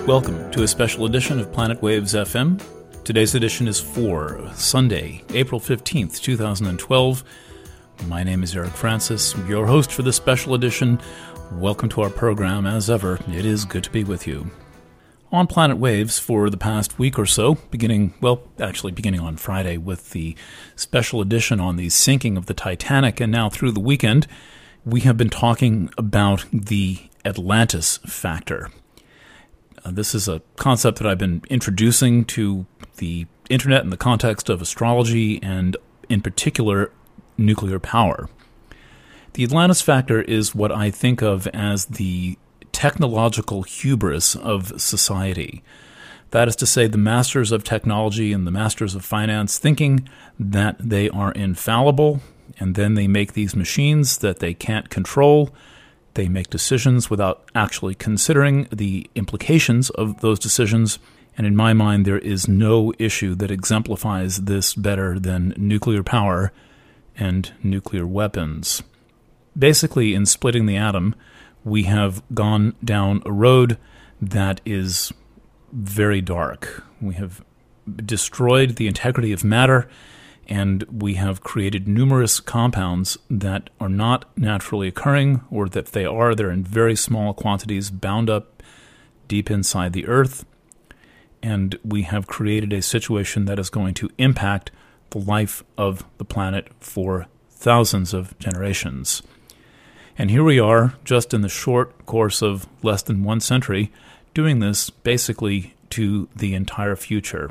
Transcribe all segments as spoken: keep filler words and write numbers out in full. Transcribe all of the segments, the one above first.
Welcome to a special edition of Planet Waves F M. Today's edition is for Sunday, April fifteenth, twenty twelve. My name is Eric Francis, your host for this special edition. Welcome to our program. As ever, it is good to be with you. On Planet Waves for the past week or so, beginning, well, actually beginning on Friday with the special edition on the sinking of the Titanic, and now through the weekend, we have been talking about the Atlantis factor. Uh, this is a concept that I've been introducing to the internet in the context of astrology and, in particular, nuclear power. The Atlantis factor is what I think of as the technological hubris of society. That is to say, the masters of technology and the masters of finance thinking that they are infallible, and then they make these machines that they can't control. They make decisions without actually considering the implications of those decisions. And in my mind, there is no issue that exemplifies this better than nuclear power and nuclear weapons. Basically, in splitting the atom, we have gone down a road that is very dark. We have destroyed the integrity of matter, and we have created numerous compounds that are not naturally occurring, or that if they are, they're in very small quantities bound up deep inside the earth. And we have created a situation that is going to impact the life of the planet for thousands of generations. And here we are, just in the short course of less than one century, doing this basically to the entire future.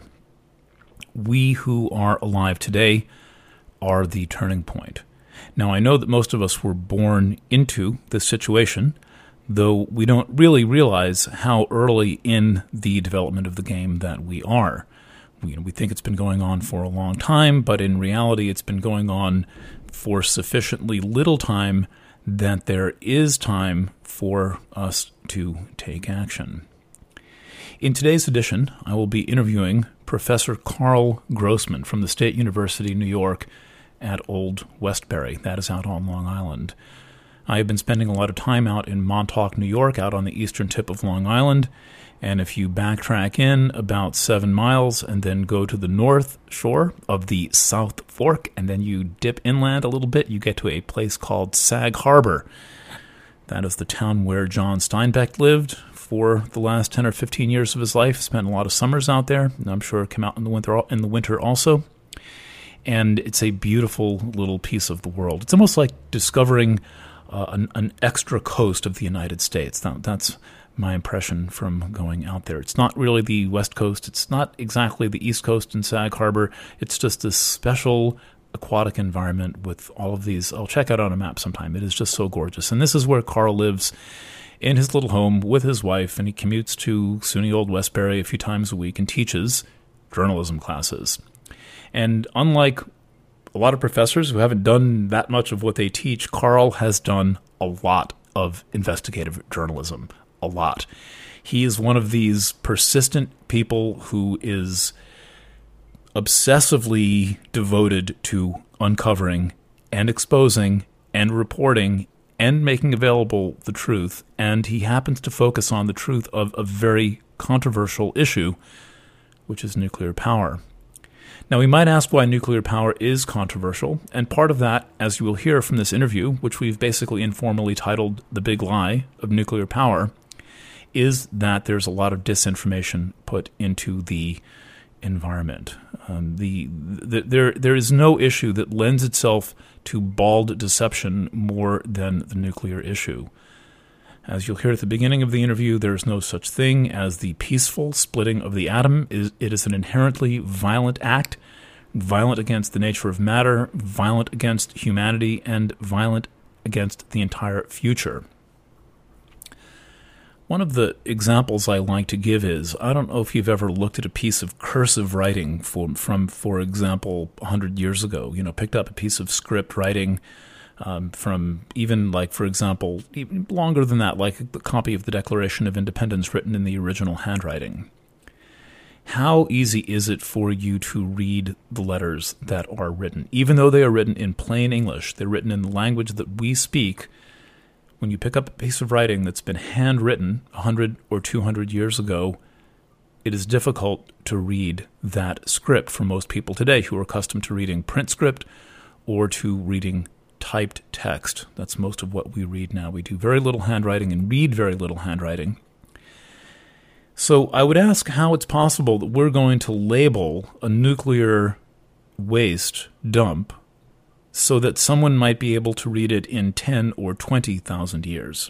We who are alive today are the turning point. Now, I know that most of us were born into this situation, though we don't really realize how early in the development of the game that we are. We, we think it's been going on for a long time, but in reality it's been going on for sufficiently little time that there is time for us to take action. In today's edition, I will be interviewing Professor Carl Grossman from the State University of New York at Old Westbury. That is out on Long Island. I have been spending a lot of time out in Montauk, New York, out on the eastern tip of Long Island, and if you backtrack in about seven miles and then go to the north shore of the South Fork, and then you dip inland a little bit, you get to a place called Sag Harbor. That is the town where John Steinbeck lived for the last ten or fifteen years of his life. Spent a lot of summers out there, and I'm sure it came out in the winter in the winter also. And it's a beautiful little piece of the world. It's almost like discovering uh, an, an extra coast of the United States. That, that's my impression from going out there. It's not really the West Coast. It's not exactly the East Coast in Sag Harbor. It's just this special aquatic environment with all of these. I'll check out on a map sometime. It is just so gorgeous. And this is where Carl lives in his little home with his wife, and he commutes to SUNY Old Westbury a few times a week and teaches journalism classes. And unlike a lot of professors who haven't done that much of what they teach, Carl has done a lot of investigative journalism. A lot. He is one of these persistent people who is obsessively devoted to uncovering and exposing and reporting and making available the truth, and he happens to focus on the truth of a very controversial issue, which is nuclear power. Now, we might ask why nuclear power is controversial, and part of that, as you will hear from this interview, which we've basically informally titled The Big Lie of Nuclear Power, is that there's a lot of disinformation put into the environment. Um, the, the there there is no issue that lends itself to bald deception more than the nuclear issue. As you'll hear at the beginning of the interview, there is no such thing as the peaceful splitting of the atom. It is an inherently violent act, violent against the nature of matter, violent against humanity, and violent against the entire future. One of the examples I like to give is, I don't know if you've ever looked at a piece of cursive writing from, from for example, one hundred years ago. You know, picked up a piece of script writing um, from even, like, for example, even longer than that, like a copy of the Declaration of Independence written in the original handwriting. How easy is it for you to read the letters that are written? Even though they are written in plain English, they're written in the language that we speak. When you pick up a piece of writing that's been handwritten one hundred or two hundred years ago, it is difficult to read that script for most people today who are accustomed to reading print script or to reading typed text. That's most of what we read now. We do very little handwriting and read very little handwriting. So I would ask how it's possible that we're going to label a nuclear waste dump so that someone might be able to read it in ten or twenty thousand years.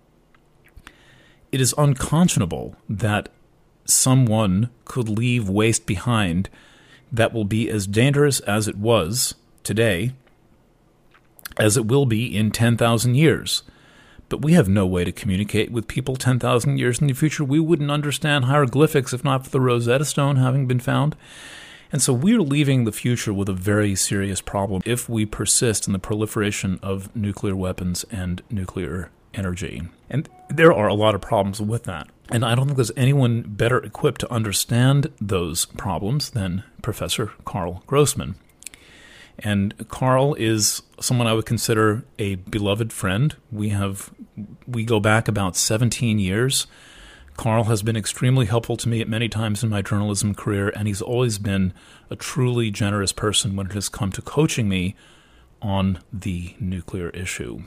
It is unconscionable that someone could leave waste behind that will be as dangerous as it was today as it will be in ten thousand years. But we have no way to communicate with people ten thousand years in the future. We wouldn't understand hieroglyphics if not for the Rosetta Stone having been found. And so we're leaving the future with a very serious problem if we persist in the proliferation of nuclear weapons and nuclear energy. And there are a lot of problems with that. And I don't think there's anyone better equipped to understand those problems than Professor Carl Grossman. And Carl is someone I would consider a beloved friend. We have we go back about seventeen years. Carl has been extremely helpful to me at many times in my journalism career, and he's always been a truly generous person when it has come to coaching me on the nuclear issue.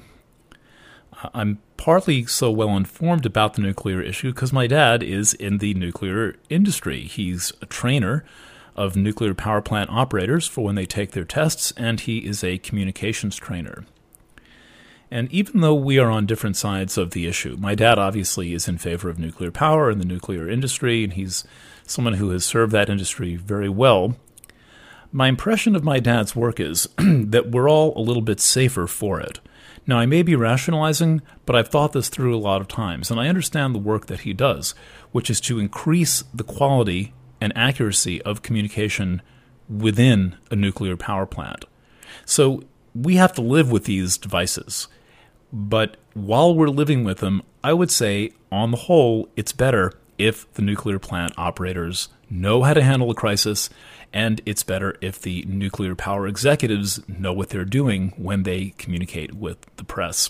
I'm partly so well informed about the nuclear issue because my dad is in the nuclear industry. He's a trainer of nuclear power plant operators for when they take their tests, and he is a communications trainer. And even though we are on different sides of the issue, my dad obviously is in favor of nuclear power and the nuclear industry, and he's someone who has served that industry very well. My impression of my dad's work is that we're all a little bit safer for it. Now, I may be rationalizing, but I've thought this through a lot of times, and I understand the work that he does, which is to increase the quality and accuracy of communication within a nuclear power plant. So we have to live with these devices. But while we're living with them, I would say, on the whole, it's better if the nuclear plant operators know how to handle a crisis, and it's better if the nuclear power executives know what they're doing when they communicate with the press.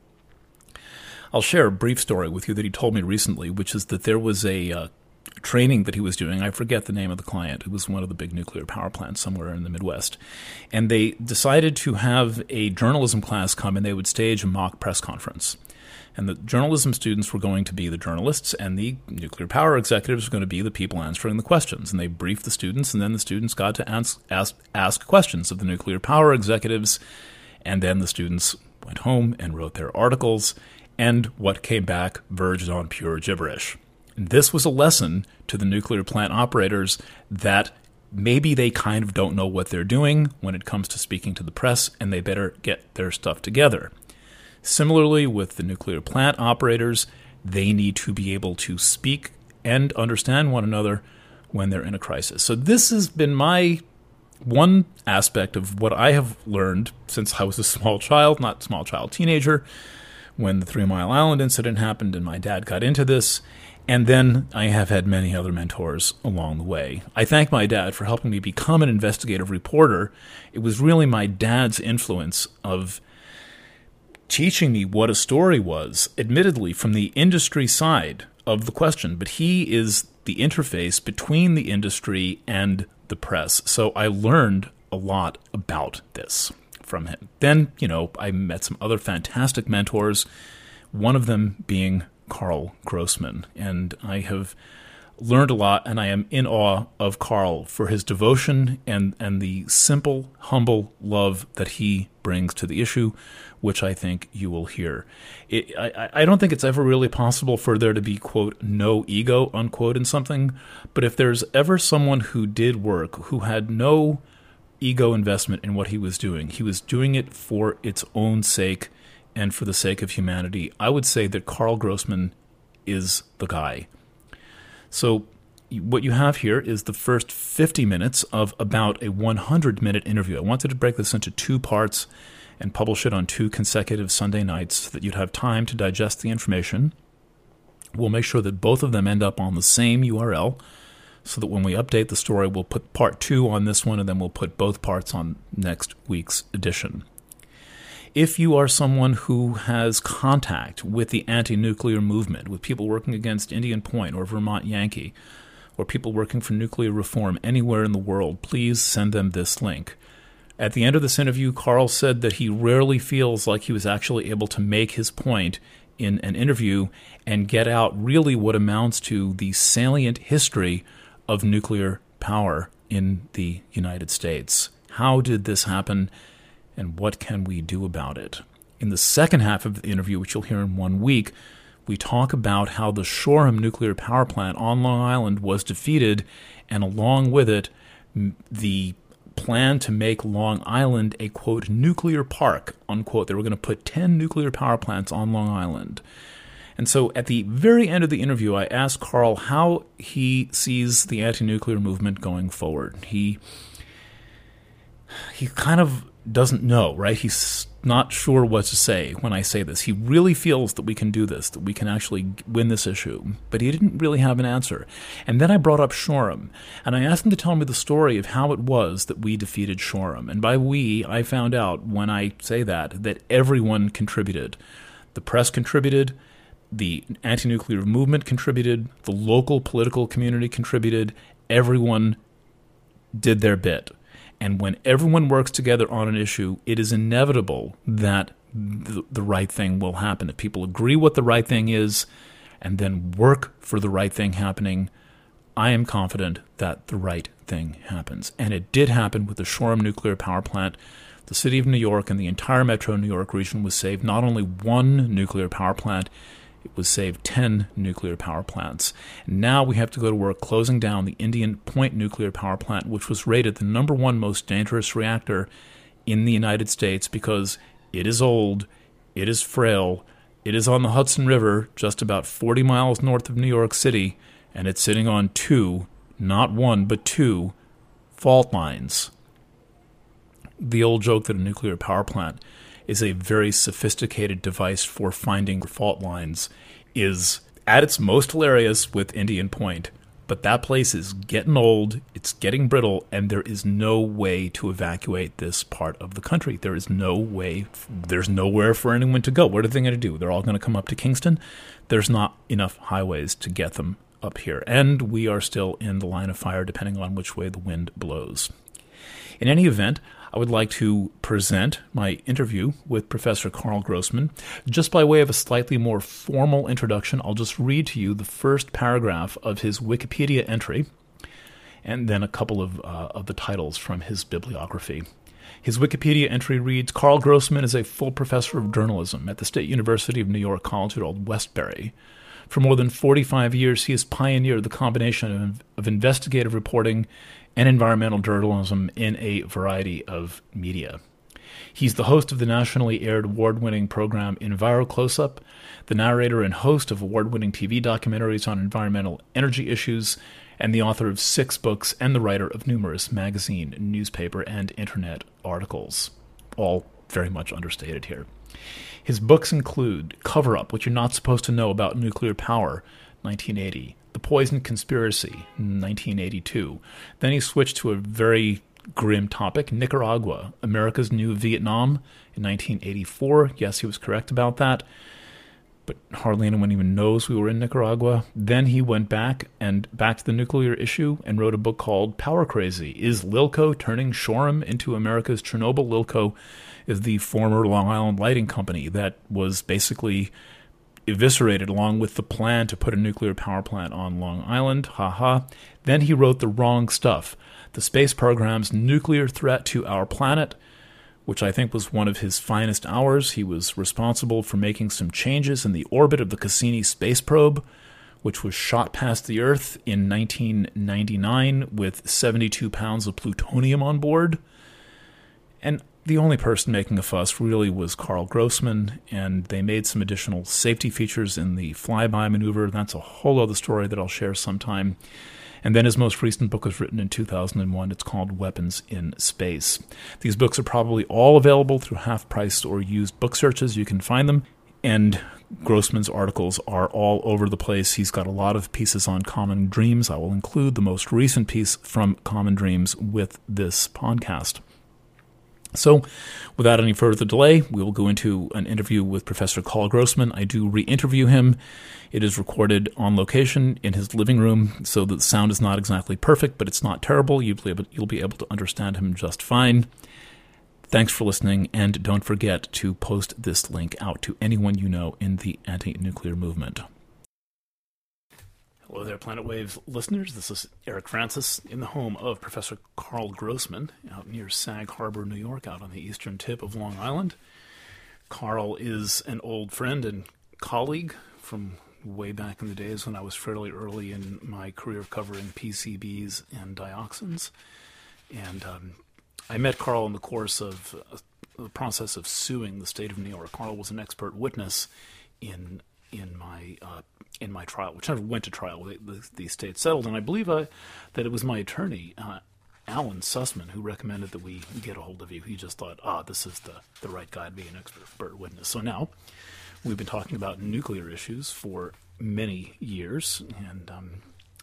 I'll share a brief story with you that he told me recently, which is that there was a uh, training that he was doing. I forget the name of the client. It was one of the big nuclear power plants somewhere in the Midwest. And they decided to have a journalism class come, and they would stage a mock press conference. And the journalism students were going to be the journalists, and the nuclear power executives were going to be the people answering the questions. And they briefed the students, and then the students got to ask, ask, ask questions of the nuclear power executives. And then the students went home and wrote their articles, and what came back verged on pure gibberish. And this was a lesson to the nuclear plant operators that maybe they kind of don't know what they're doing when it comes to speaking to the press, and they better get their stuff together. Similarly, with the nuclear plant operators, they need to be able to speak and understand one another when they're in a crisis. So this has been my one aspect of what I have learned since I was a small child, not small child, teenager, when the Three Mile Island incident happened and my dad got into this. And then I have had many other mentors along the way. I thank my dad for helping me become an investigative reporter. It was really my dad's influence of teaching me what a story was, admittedly from the industry side of the question, but he is the interface between the industry and the press. So I learned a lot about this from him. Then, you know, I met some other fantastic mentors, one of them being Carl Grossman, and I have learned a lot, and I am in awe of Carl for his devotion and, and the simple, humble love that he brings to the issue, which I think you will hear. It, I, I don't think it's ever really possible for there to be, quote, no ego, unquote, in something, but if there's ever someone who did work, who had no ego investment in what he was doing, he was doing it for its own sake and for the sake of humanity, I would say that Carl Grossman is the guy. So what you have here is the first fifty minutes of about a one hundred minute interview. I wanted to break this into two parts and publish it on two consecutive Sunday nights so that you'd have time to digest the information. We'll make sure that both of them end up on the same U R L so that when we update the story, we'll put part two on this one, and then we'll put both parts on next week's edition. If you are someone who has contact with the anti-nuclear movement, with people working against Indian Point or Vermont Yankee, or people working for nuclear reform anywhere in the world, please send them this link. At the end of this interview, Carl said that he rarely feels like he was actually able to make his point in an interview and get out really what amounts to the salient history of nuclear power in the United States. How did this happen, and what can we do about it? In the second half of the interview, which you'll hear in one week, we talk about how the Shoreham nuclear power plant on Long Island was defeated, and along with it, the plan to make Long Island a, quote, nuclear park, unquote. They were going to put ten nuclear power plants on Long Island. And so at the very end of the interview, I asked Carl how he sees the anti-nuclear movement going forward. He he kind of doesn't know, right? He's not sure what to say when I say this. He really feels that we can do this, that we can actually win this issue, but he didn't really have an answer. And then I brought up Shoreham, and I asked him to tell me the story of how it was that we defeated Shoreham. And by we, I found out when I say that, that everyone contributed. The press contributed, the anti-nuclear movement contributed, the local political community contributed, everyone did their bit. And when everyone works together on an issue, it is inevitable that the, the right thing will happen. If people agree what the right thing is and then work for the right thing happening, I am confident that the right thing happens. And it did happen with the Shoreham nuclear power plant. The city of New York and the entire metro New York region was saved. Not only one nuclear power plant, it was saved ten nuclear power plants. And now we have to go to work closing down the Indian Point nuclear power plant, which was rated the number one most dangerous reactor in the United States because it is old, it is frail, it is on the Hudson River, just about forty miles north of New York City, and it's sitting on two, not one, but two, fault lines. The old joke that a nuclear power plant is a very sophisticated device for finding fault lines is at its most hilarious with Indian Point, but that place is getting old, it's getting brittle, and there is no way to evacuate this part of the country. There is no way, there's nowhere for anyone to go. What are they going to do? They're all going to come up to Kingston? There's not enough highways to get them up here, and we are still in the line of fire depending on which way the wind blows. In any event, I would like to present my interview with Professor Carl Grossman. Just by way of a slightly more formal introduction, I'll just read to you the first paragraph of his Wikipedia entry, and then a couple of, uh, of the titles from his bibliography. His Wikipedia entry reads, Carl Grossman is a full professor of journalism at the State University of New York College at Old Westbury. For more than forty-five years, he has pioneered the combination of, of investigative reporting and environmental journalism in a variety of media. He's the host of the nationally aired award-winning program Enviro Close-Up, the narrator and host of award-winning T V documentaries on environmental energy issues, and the author of six books and the writer of numerous magazine, newspaper, and internet articles. All very much understated here. His books include Cover Up, What You're Not Supposed to Know About Nuclear Power, nineteen eighty, The Poison Conspiracy, nineteen eighty-two. Then he switched to a very grim topic, Nicaragua, America's New Vietnam, in nineteen eighty-four. Yes, he was correct about that, but hardly anyone even knows we were in Nicaragua. Then he went back and back to the nuclear issue and wrote a book called Power Crazy. Is Lilco Turning Shoreham into America's Chernobyl? Lilco is the former Long Island Lighting Company that was basically eviscerated along with the plan to put a nuclear power plant on Long Island. Ha ha. Then he wrote The Wrong Stuff, the space program's nuclear threat to our planet, which I think was one of his finest hours. He was responsible for making some changes in the orbit of the Cassini space probe, which was shot past the Earth in nineteen ninety-nine with seventy-two pounds of plutonium on board. And the only person making a fuss really was Carl Grossman, and they made some additional safety features in the flyby maneuver. That's a whole other story that I'll share sometime. And then his most recent book was written in two thousand one. It's called Weapons in Space. These books are probably all available through half-priced or used book searches. You can find them. And Grossman's articles are all over the place. He's got a lot of pieces on Common Dreams. I will include the most recent piece from Common Dreams with this podcast. So, without any further delay, we will go into an interview with Professor Carl Grossman. I do re-interview him. It is recorded on location in his living room, so that the sound is not exactly perfect, but it's not terrible. You'll be able, you'll be able to understand him just fine. Thanks for listening, and don't forget to post this link out to anyone you know in the anti-nuclear movement. Hello there, Planet Waves listeners. This is Eric Francis in the home of Professor Carl Grossman out near Sag Harbor, New York, out on the eastern tip of Long Island. Carl is an old friend and colleague from way back in the days when I was fairly early in my career covering P C Bs and dioxins. And um, I met Carl in the course of uh, the process of suing the state of New York. Carl was an expert witness in in my uh, in my trial, which never went to trial. The, the, the state settled, and I believe uh, that it was my attorney, uh, Alan Sussman, who recommended that we get a hold of you. He just thought, ah, this is the, the right guy to be an expert witness. So now we've been talking about nuclear issues for many years, and um,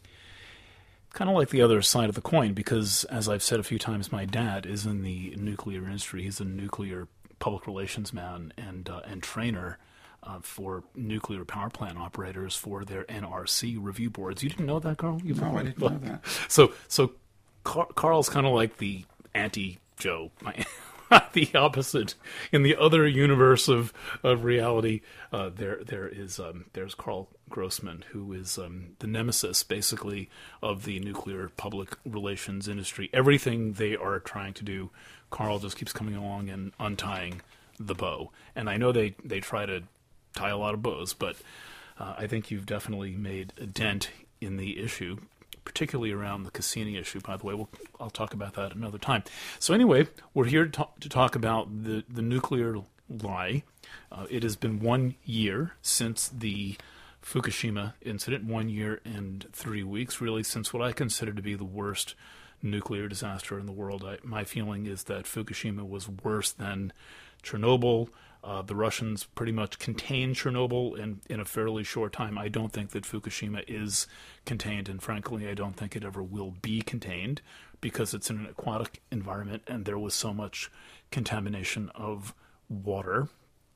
kind of like the other side of the coin, because as I've said a few times, my dad is in the nuclear industry. He's a nuclear public relations man and uh, and trainer Uh, for nuclear power plant operators for their N R C review boards. You didn't know that, Carl? You've no, I didn't know that. So, so Car- Carl's kind of like the anti-Joe, the opposite. In the other universe of, of reality, uh, there there is um, there's Carl Grossman, who is um, the nemesis, basically, of the nuclear public relations industry. Everything they are trying to do, Carl just keeps coming along and untying the bow. And I know they, they try to tie a lot of bows, but uh, I think you've definitely made a dent in the issue, particularly around the Cassini issue, by the way. We'll, I'll talk about that another time. So anyway, we're here to talk, to talk about the, the nuclear lie. Uh, it has been one year since the Fukushima incident, one year and three weeks, really, since what I consider to be the worst nuclear disaster in the world. I, my feeling is that Fukushima was worse than Chernobyl. Uh, the Russians pretty much contained Chernobyl in, in a fairly short time. I don't think that Fukushima is contained, and frankly, I don't think it ever will be contained, because it's in an aquatic environment and there was so much contamination of water.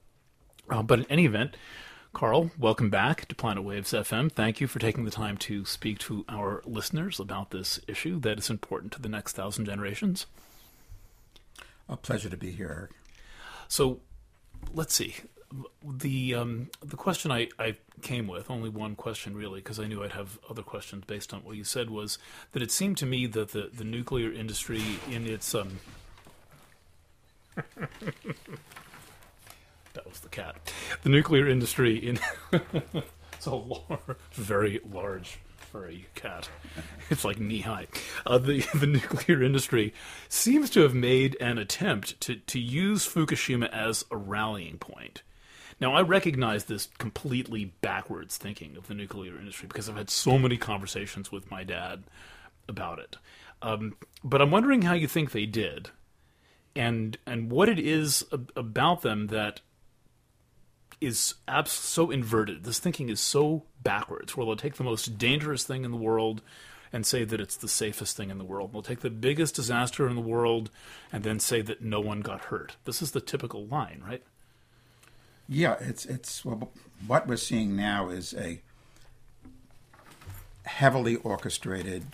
Uh, but in any event, Carl, welcome back to Planet Waves F M. Thank you for taking the time to speak to our listeners about this issue that is important to the next thousand generations. A pleasure to be here, Eric. So, let's see. The um, the question I, I came with, only one question really, because I knew I'd have other questions based on what you said, was that it seemed to me that the, the nuclear industry in its... Um, that was the cat. The nuclear industry in... it's a large, very large furry cat. It's like knee-high. Uh, the, the nuclear industry seems to have made an attempt to, to use Fukushima as a rallying point. Now, I recognize this completely backwards thinking of the nuclear industry because I've had so many conversations with my dad about it. Um, but I'm wondering how you think they did, and and what it is ab- about them that is abs- so inverted. This thinking is so backwards, where they'll take the most dangerous thing in the world and say that it's the safest thing in the world. They'll take the biggest disaster in the world and then say that no one got hurt. This is the typical line, right? Yeah, it's it's well, what we're seeing now is a heavily orchestrated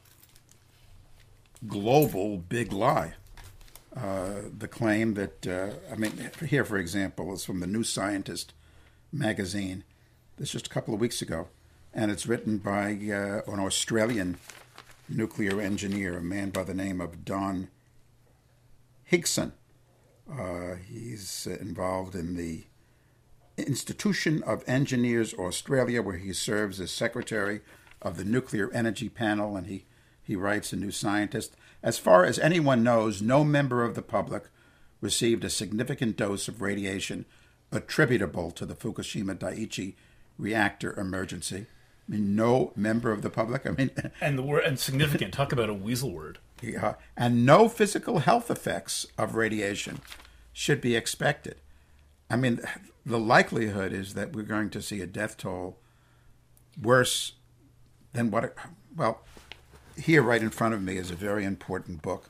global big lie. Uh, the claim that, uh, I mean, here, for example, is from the New Scientist magazine. This just a couple of weeks ago. And it's written by uh, an Australian nuclear engineer, a man by the name of Don Higson. Uh, he's involved in the Institution of Engineers Australia, where he serves as secretary of the Nuclear Energy Panel, and he, he writes in New Scientist, as far as anyone knows, no member of the public received a significant dose of radiation attributable to the Fukushima Daiichi reactor emergency. I mean, no member of the public. I mean, and the word and significant. Talk about a weasel word. Yeah, and no physical health effects of radiation should be expected. I mean, the likelihood is that we're going to see a death toll worse than what. It, well, here, right in front of me, is a very important book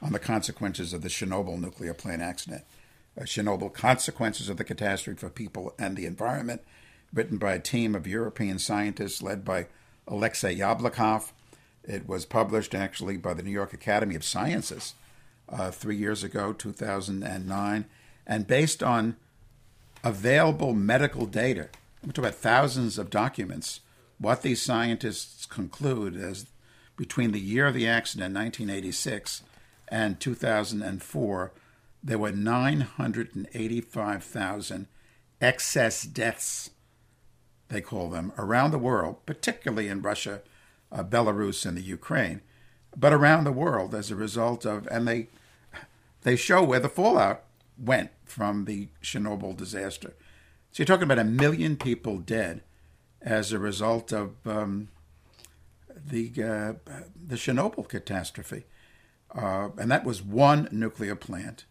on the consequences of the Chernobyl nuclear plant accident. Uh, Chernobyl, Consequences of the Catastrophe for People and the Environment, written by a team of European scientists led by Alexei Yablokov. It was published actually by the New York Academy of Sciences uh, three years ago, two thousand nine, and based on available medical data, we're talking about thousands of documents, what these scientists conclude is between the year of the accident, nineteen eighty-six, and two thousand four, there were nine hundred eighty-five thousand excess deaths, they call them, around the world, particularly in Russia, uh, Belarus, and the Ukraine, but around the world as a result of, and they they show where the fallout went from the Chernobyl disaster. So you're talking about a million people dead as a result of um, the uh, the Chernobyl catastrophe, uh, and that was one nuclear plant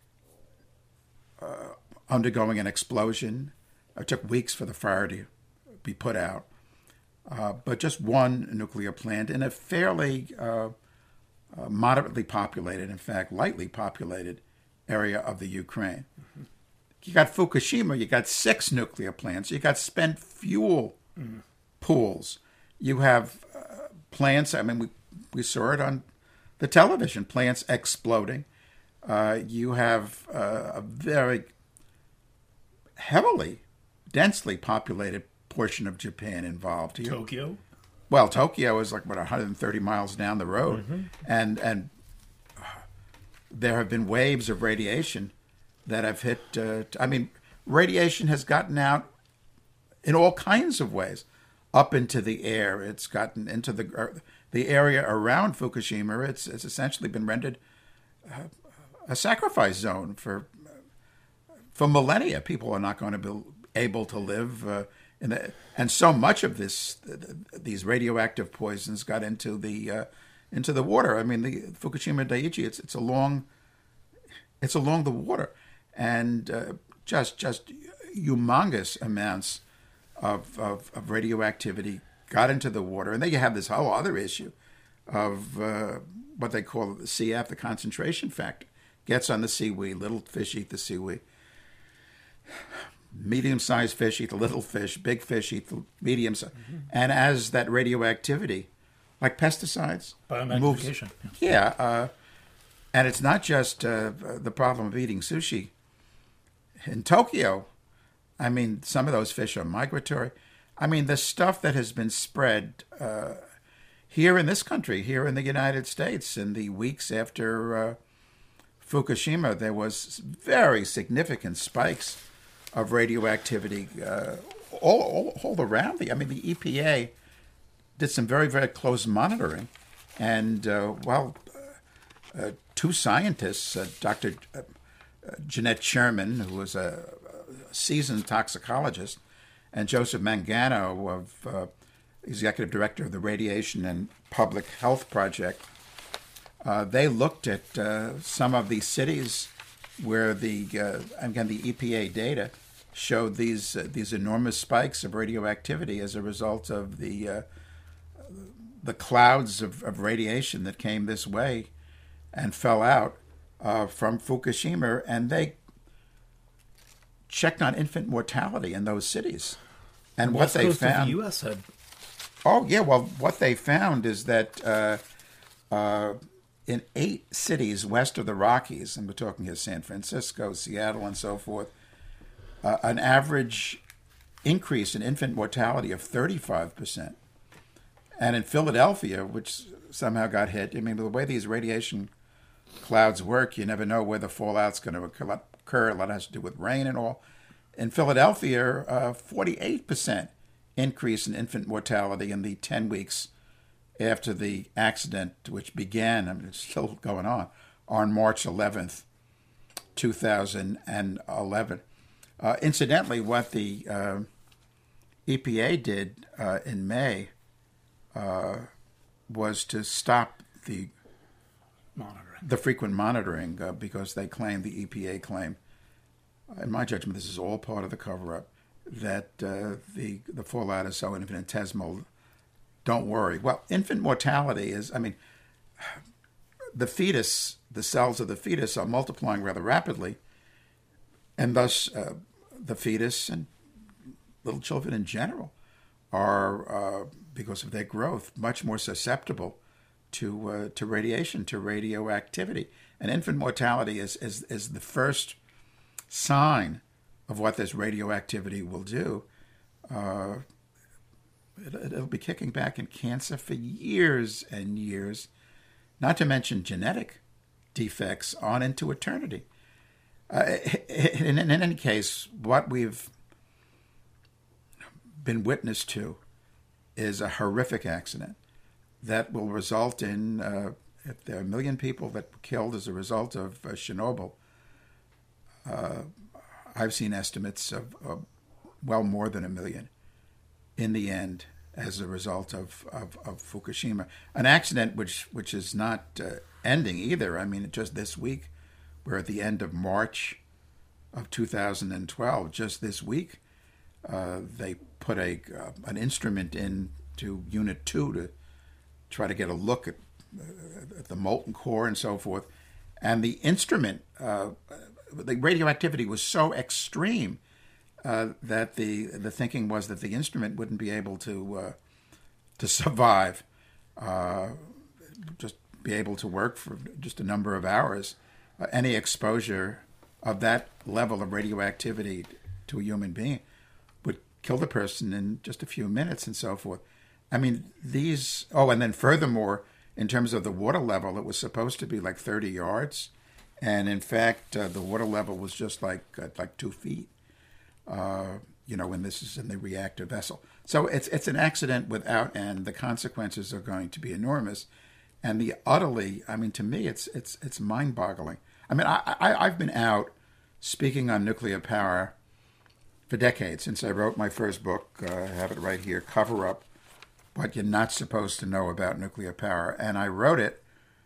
uh, undergoing an explosion. It took weeks for the fire to be put out, uh, but just one nuclear plant in a fairly uh, uh, moderately populated, in fact, lightly populated area of the Ukraine. Mm-hmm. You got Fukushima, you got six nuclear plants, you got spent fuel mm-hmm. pools, you have uh, plants, I mean, we, we saw it on the television, plants exploding. Uh, you have uh, a very heavily, densely populated portion of Japan involved here. Tokyo? Well, Tokyo is like, what, one hundred thirty miles down the road. Mm-hmm. And and there have been waves of radiation that have hit, uh, I mean, radiation has gotten out in all kinds of ways, up into the air. It's gotten into the uh, the area around Fukushima. It's, it's essentially been rendered uh, a sacrifice zone for for millennia. People are not going to be able to live uh, in the, and so much of this, these radioactive poisons got into the uh, into the water. I mean, the Fukushima Daiichi, it's it's along it's along the water, and uh, just just humongous amounts of, of of radioactivity got into the water. And then you have this whole other issue of uh, what they call the C F, the concentration factor, gets on the seaweed. Little fish eat the seaweed. Medium-sized fish eat the little fish. Big fish eat the medium size. Mm-hmm. And as that radioactivity, like pesticides, biomagnification, moves, yeah, uh, and it's not just uh, the problem of eating sushi. In Tokyo, I mean, some of those fish are migratory. I mean, the stuff that has been spread uh, here in this country, here in the United States, in the weeks after uh, Fukushima, there was very significant spikes of radioactivity uh, all, all, all around the. I mean, the E P A did some very, very close monitoring, and uh, well, uh, uh, two scientists, uh, Doctor Uh, uh, Jeanette Sherman, who was a, a seasoned toxicologist, and Joseph Mangano, of uh, executive director of the Radiation and Public Health Project, uh, they looked at uh, some of these cities where the uh, again the E P A data showed these uh, these enormous spikes of radioactivity as a result of the uh, the clouds of, of radiation that came this way and fell out uh, from Fukushima, and they checked on infant mortality in those cities, and West what they Coast found. Of the U S had. Oh yeah, well, what they found is that uh, uh, in eight cities west of the Rockies, and we're talking here San Francisco, Seattle, and so forth, uh, an average increase in infant mortality of thirty-five percent. And in Philadelphia, which somehow got hit, I mean, the way these radiation clouds work, you never know where the fallout's going to occur. A lot has to do with rain and all. In Philadelphia, uh, forty-eight percent increase in infant mortality in the ten weeks after the accident, which began, I mean, it's still going on, on March eleventh, two thousand eleven. Uh, incidentally, what the uh, E P A did uh, in May uh, was to stop the monitoring, the frequent monitoring, uh, because they claim, the E P A claim, in my judgment, this is all part of the cover-up, that uh, the the fallout is so infinitesimal. Don't worry. Well, infant mortality is, I mean, the fetus, the cells of the fetus are multiplying rather rapidly, and thus uh, the fetus and little children in general are, uh, because of their growth, much more susceptible to uh, to radiation, to radioactivity. And infant mortality is, is, is the first sign of what this radioactivity will do. Uh, it, it'll be kicking back in cancer for years and years, not to mention genetic defects on into eternity. Uh, in, in any case, what we've been witness to is a horrific accident that will result in, uh, if there are a million people that were killed as a result of uh, Chernobyl, uh, I've seen estimates of, of well more than a million in the end as a result of, of, of Fukushima. An accident which, which is not uh, ending either. I mean, just this week, we're at the end of March of two thousand twelve. Just this week, uh, they put a uh, an instrument into Unit two to try to get a look at, uh, at the molten core and so forth. And the instrument, uh, the radioactivity was so extreme uh, that the the thinking was that the instrument wouldn't be able to uh, to survive, uh, just be able to work for just a number of hours. Uh, any exposure of that level of radioactivity to a human being would kill the person in just a few minutes and so forth. I mean, these, oh, and then furthermore, in terms of the water level, it was supposed to be like thirty yards. And in fact, uh, the water level was just like uh, like two feet, uh, you know, when this is in the reactor vessel. So it's it's an accident without end. The consequences are going to be enormous. And the utterly, I mean, to me, it's it's it's mind-boggling. I mean, I, I, I've been out speaking on nuclear power for decades, since I wrote my first book. Uh, I have it right here, Cover Up, What You're Not Supposed to Know About Nuclear Power. And I wrote it,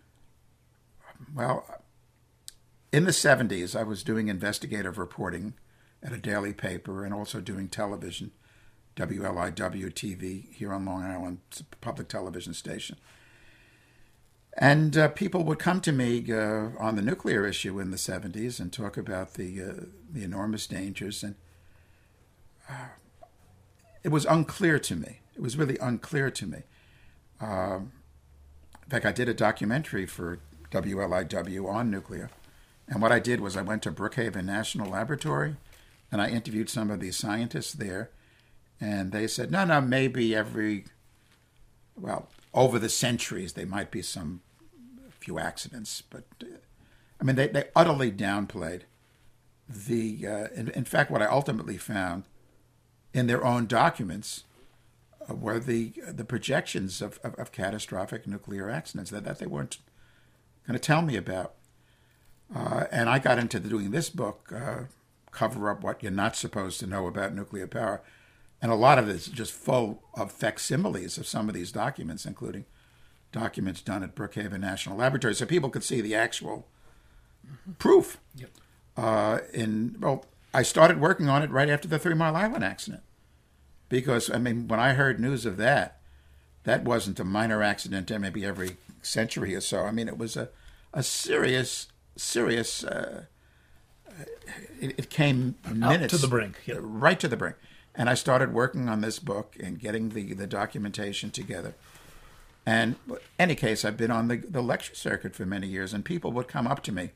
well, in the seventies. I was doing investigative reporting at a daily paper and also doing television, W L I W T V here on Long Island. It's a public television station. And uh, people would come to me uh, on the nuclear issue in the seventies and talk about the uh, the enormous dangers. And uh, it was unclear to me. It was really unclear to me. Uh, in fact, I did a documentary for W L I W on nuclear. And what I did was I went to Brookhaven National Laboratory and I interviewed some of these scientists there. And they said, no, no, maybe every, well, over the centuries, there might be some few accidents. But, uh, I mean, they, they utterly downplayed the, uh, in, in fact, what I ultimately found in their own documents uh, were the the projections of, of, of catastrophic nuclear accidents that, that they weren't going to tell me about. Uh, and I got into doing this book, uh, Cover Up What You're Not Supposed to Know About Nuclear Power. And a lot of it is just full of facsimiles of some of these documents, including documents done at Brookhaven National Laboratory, so people could see the actual mm-hmm. proof. Yep. Uh, in well, I started working on it right after the Three Mile Island accident, because I mean, when I heard news of that, that wasn't a minor accident, maybe every century or so. I mean, it was a a serious, serious. Uh, it, it came minutes Out to the brink, yep. right to the brink. And I started working on this book and getting the, the documentation together. And in any case, I've been on the, the lecture circuit for many years, and people would come up to me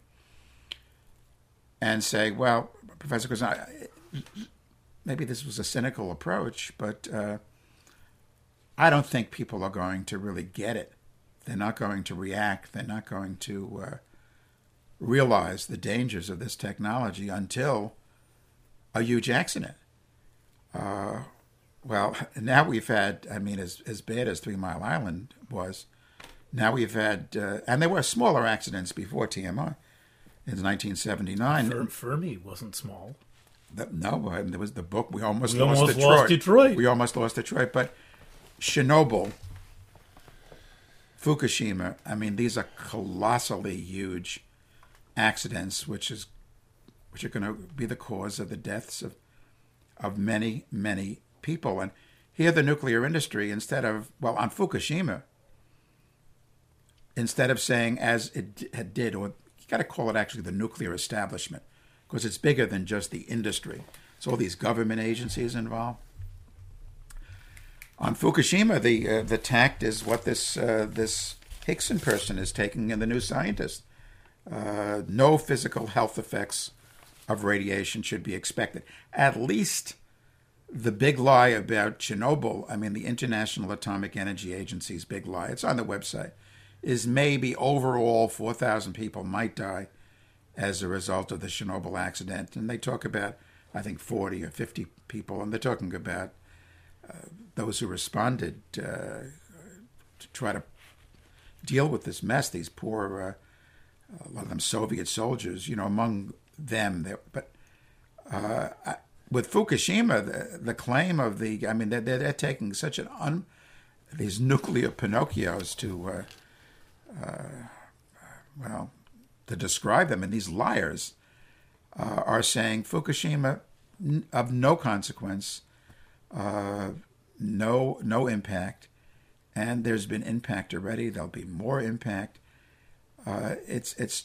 and say, well, Professor Kuzan, maybe this was a cynical approach, but uh, I don't think people are going to really get it. They're not going to react. They're not going to uh, realize the dangers of this technology until a huge accident. Uh, well, now we've had, I mean, as as bad as Three Mile Island was, now we've had, uh, and there were smaller accidents before T M I in nineteen seventy-nine. Fer- Fermi wasn't small. The, no, I mean, there was the book, We Almost, we lost, almost Detroit. lost Detroit. We Almost Lost Detroit. But Chernobyl, Fukushima, I mean, these are colossally huge accidents, which is which are going to be the cause of the deaths of of many, many people. And here the nuclear industry, instead of, well, on Fukushima, instead of saying as it had did, or you got to call it actually the nuclear establishment, because it's bigger than just the industry. It's all these government agencies involved. On Fukushima, the uh, the tact is what this uh, this Hickson person is taking in the New Scientist. Uh, no physical health effects of radiation should be expected. At least the big lie about Chernobyl, I mean the International Atomic Energy Agency's big lie, it's on the website, is maybe overall four thousand people might die as a result of the Chernobyl accident. And they talk about, I think, forty or fifty people, and they're talking about uh, those who responded uh, to try to deal with this mess, these poor, uh, a lot of them Soviet soldiers, you know, among them. They, but uh, with Fukushima, the, the claim of the, I mean, they're, they're taking such an, un, these nuclear Pinocchios to, uh, uh, well, to describe them, and these liars uh, are saying Fukushima n- of no consequence, uh, no no impact, and there's been impact already. There'll be more impact. Uh, it's it's.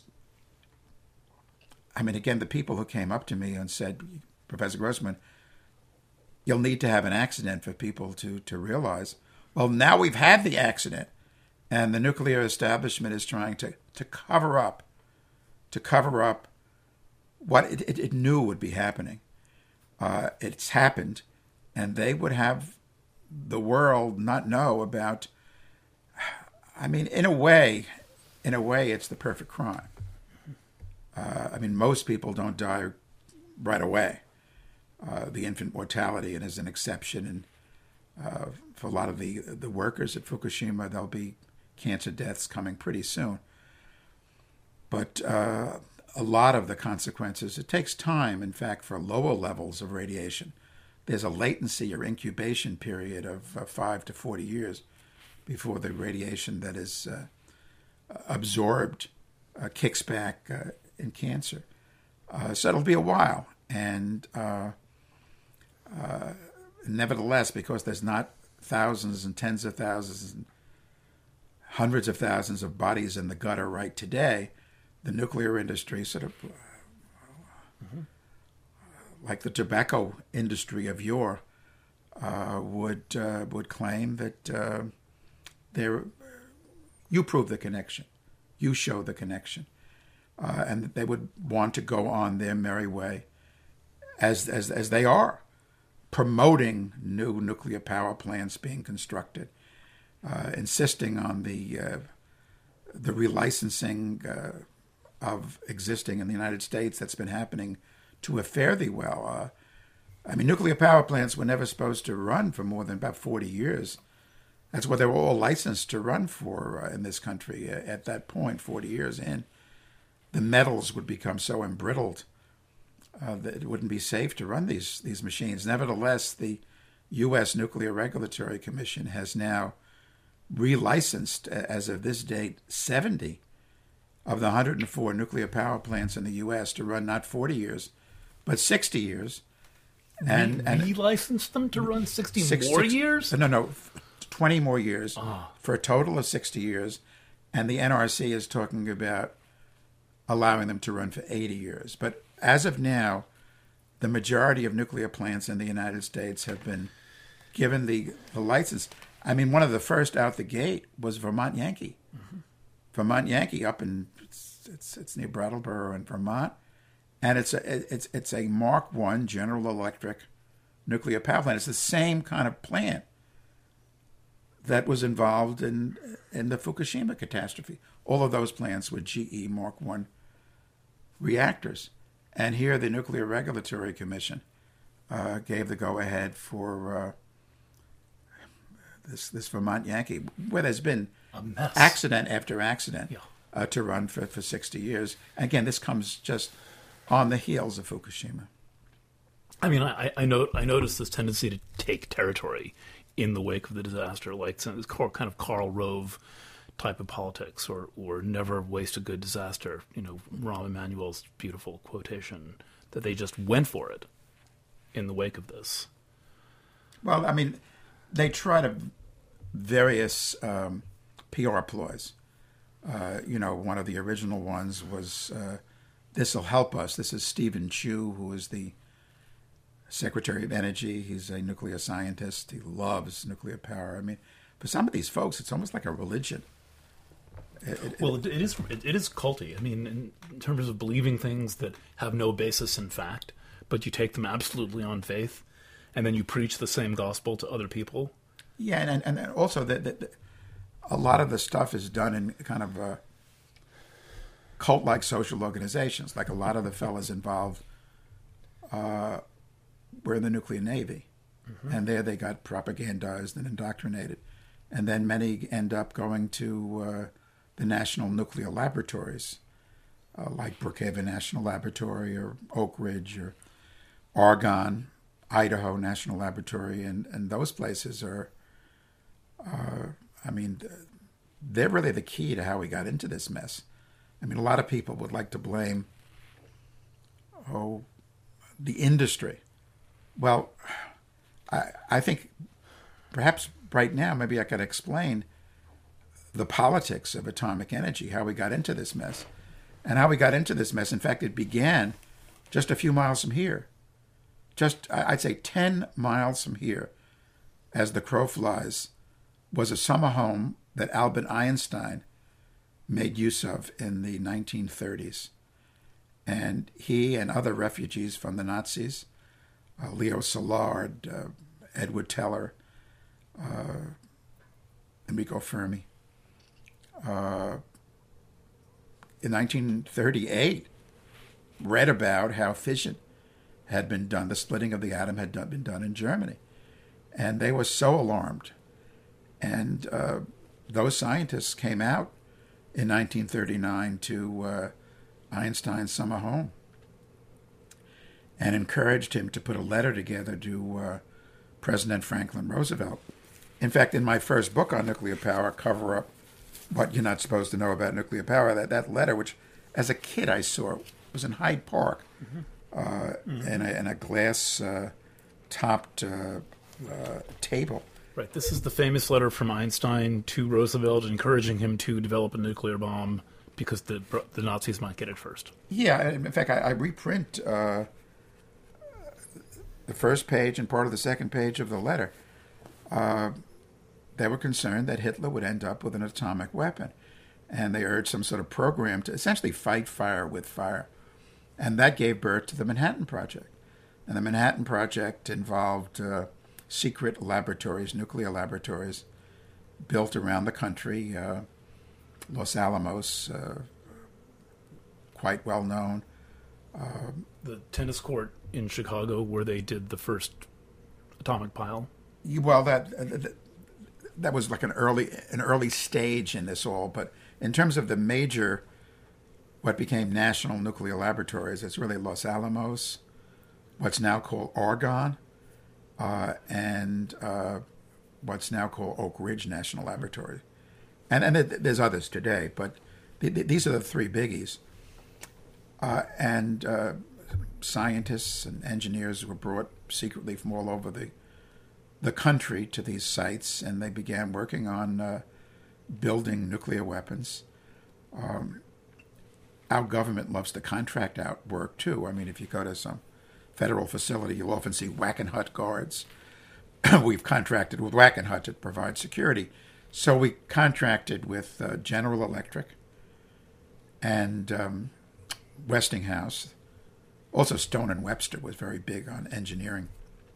I mean, again, the people who came up to me and said, Professor Grossman, you'll need to have an accident for people to to realize. Well, now we've had the accident, and the nuclear establishment is trying to to cover up. to cover up what it, it, it knew would be happening. Uh, it's happened, and they would have the world not know about, I mean, in a way, in a way, it's the perfect crime. Uh, I mean, most people don't die right away. Uh, the infant mortality is an exception, and uh, for a lot of the, the workers at Fukushima, there'll be cancer deaths coming pretty soon. But uh, a lot of the consequences, it takes time, in fact, for lower levels of radiation. There's a latency or incubation period of uh, five to forty years before the radiation that is uh, absorbed uh, kicks back uh, in cancer. Uh, so it'll be a while. And uh, uh, nevertheless, because there's not thousands and tens of thousands and hundreds of thousands of bodies in the gutter right today, the nuclear industry sort of, uh, mm-hmm. like the tobacco industry of yore, uh, would uh, would claim that uh, there, you prove the connection, you show the connection, uh, and that they would want to go on their merry way, as as as they are, promoting new nuclear power plants being constructed, uh, insisting on the uh, the relicensing Uh, of existing in the United States that's been happening to a fare thee well. Uh, I mean, nuclear power plants were never supposed to run for more than about forty years. That's what they were all licensed to run for uh, in this country uh, at that point, forty years in. The metals would become so embrittled uh, that it wouldn't be safe to run these, these machines. Nevertheless, the U S Nuclear Regulatory Commission has now relicensed, uh, as of this date, seventy of the one hundred four nuclear power plants in the U S to run not forty years, but sixty years. And, we, and we licensed them to run sixty six, more six, years? No, no, twenty more years oh. for a total of sixty years. And the N R C is talking about allowing them to run for eighty years. But as of now, the majority of nuclear plants in the United States have been given the, the license. I mean, one of the first out the gate was Vermont Yankee. Mm-hmm. Vermont Yankee up in, it's, it's it's near Brattleboro in Vermont, and it's a it's it's a Mark One General Electric nuclear power plant. It's the same kind of plant that was involved in in the Fukushima catastrophe. All of those plants were G E Mark One reactors, and here the Nuclear Regulatory Commission uh, gave the go ahead for uh, this this Vermont Yankee, where there's been accident after accident yeah. uh, to run for, for sixty years. Again, this comes just on the heels of Fukushima. I mean, I, I, know, I noticed this tendency to take territory in the wake of the disaster, like some kind of Karl Rove type of politics, or, or never waste a good disaster. You know, Rahm Emanuel's beautiful quotation, that they just went for it in the wake of this. Well, I mean, they try to various um, P R ploys. Uh, you know, one of the original ones was uh, "This'll Help Us." This is Stephen Chu, who is the Secretary of Energy. He's a nuclear scientist. He loves nuclear power. I mean, for some of these folks, it's almost like a religion. It, it, well, it, it is it, it is culty. I mean, in, in terms of believing things that have no basis in fact, but you take them absolutely on faith, and then you preach the same gospel to other people. Yeah, and and, and also that, that a lot of the stuff is done in kind of uh, cult-like social organizations. Like a lot of the fellas involved uh, were in the nuclear navy, mm-hmm. and there they got propagandized and indoctrinated, and then many end up going to uh, the national nuclear laboratories, uh, like Brookhaven National Laboratory or Oak Ridge or Argonne, Idaho National Laboratory, and, and those places are, uh, I mean, they're really the key to how we got into this mess. I mean, a lot of people would like to blame, oh, the industry. Well, I, I think perhaps right now maybe I could explain the politics of atomic energy, how we got into this mess. And how we got into this mess, in fact, it began just a few miles from here. Just, I'd say ten miles from here, as the crow flies, was a summer home that Albert Einstein made use of in the nineteen thirties. And he and other refugees from the Nazis, uh, Leo Szilard, uh, Edward Teller, uh, Enrico Fermi, uh, in nineteen thirty-eight, read about how fission had been done, the splitting of the atom had done, been done in Germany. And they were so alarmed. And uh, those scientists came out in nineteen thirty-nine to uh, Einstein's summer home and encouraged him to put a letter together to uh, President Franklin Roosevelt. In fact, in my first book on nuclear power, Cover Up What You're Not Supposed to Know About Nuclear Power, that, that letter, which as a kid I saw, was in Hyde Park, mm-hmm. Uh, mm-hmm. in, a, in a glass uh, topped uh, uh, table. Right. This is the famous letter from Einstein to Roosevelt encouraging him to develop a nuclear bomb because the the Nazis might get it first. Yeah. In fact, I, I reprint uh, the first page and part of the second page of the letter. Uh, they were concerned that Hitler would end up with an atomic weapon. And they urged some sort of program to essentially fight fire with fire. And that gave birth to the Manhattan Project. And the Manhattan Project involved uh, secret laboratories, nuclear laboratories, built around the country. Uh, Los Alamos, uh, quite well known. Uh, the tennis court in Chicago where they did the first atomic pile. Well, that uh, that was like an early an early stage in this all. But in terms of the major, what became National Nuclear Laboratories, it's really Los Alamos, what's now called Argonne, uh, and uh, what's now called Oak Ridge National Laboratory. And and it, there's others today, but th- th- these are the three biggies. Uh, and uh, scientists and engineers were brought secretly from all over the the country to these sites, and they began working on uh, building nuclear weapons. Um, Our government loves to contract out work, too. I mean, if you go to some federal facility, you'll often see Wackenhut guards. We've contracted with Wackenhut to provide security. So we contracted with uh, General Electric and um, Westinghouse. Also, Stone and Webster was very big on engineering.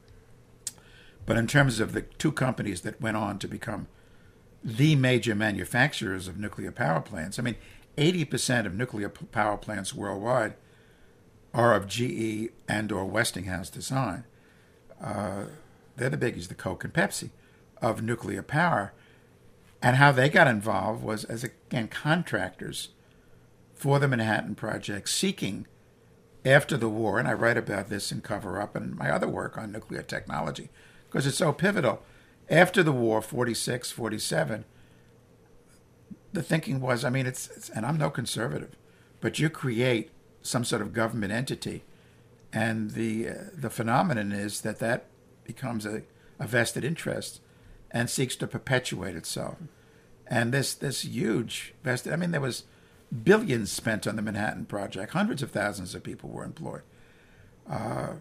But in terms of the two companies that went on to become the major manufacturers of nuclear power plants, I mean, eighty percent of nuclear power plants worldwide are of G E and or Westinghouse design. Uh, they're the biggies, the Coke and Pepsi of nuclear power. And how they got involved was as, again, contractors for the Manhattan Project, seeking, after the war, and I write about this in Cover Up and my other work on nuclear technology, because it's so pivotal. After the war, forty-six, forty-seven, the thinking was, I mean, it's, it's, and I'm no conservative, but you create some sort of government entity, and the uh, the phenomenon is that that becomes a, a vested interest and seeks to perpetuate itself. And this this huge vested, I mean, there was billions spent on the Manhattan Project. Hundreds of thousands of people were employed. Uh,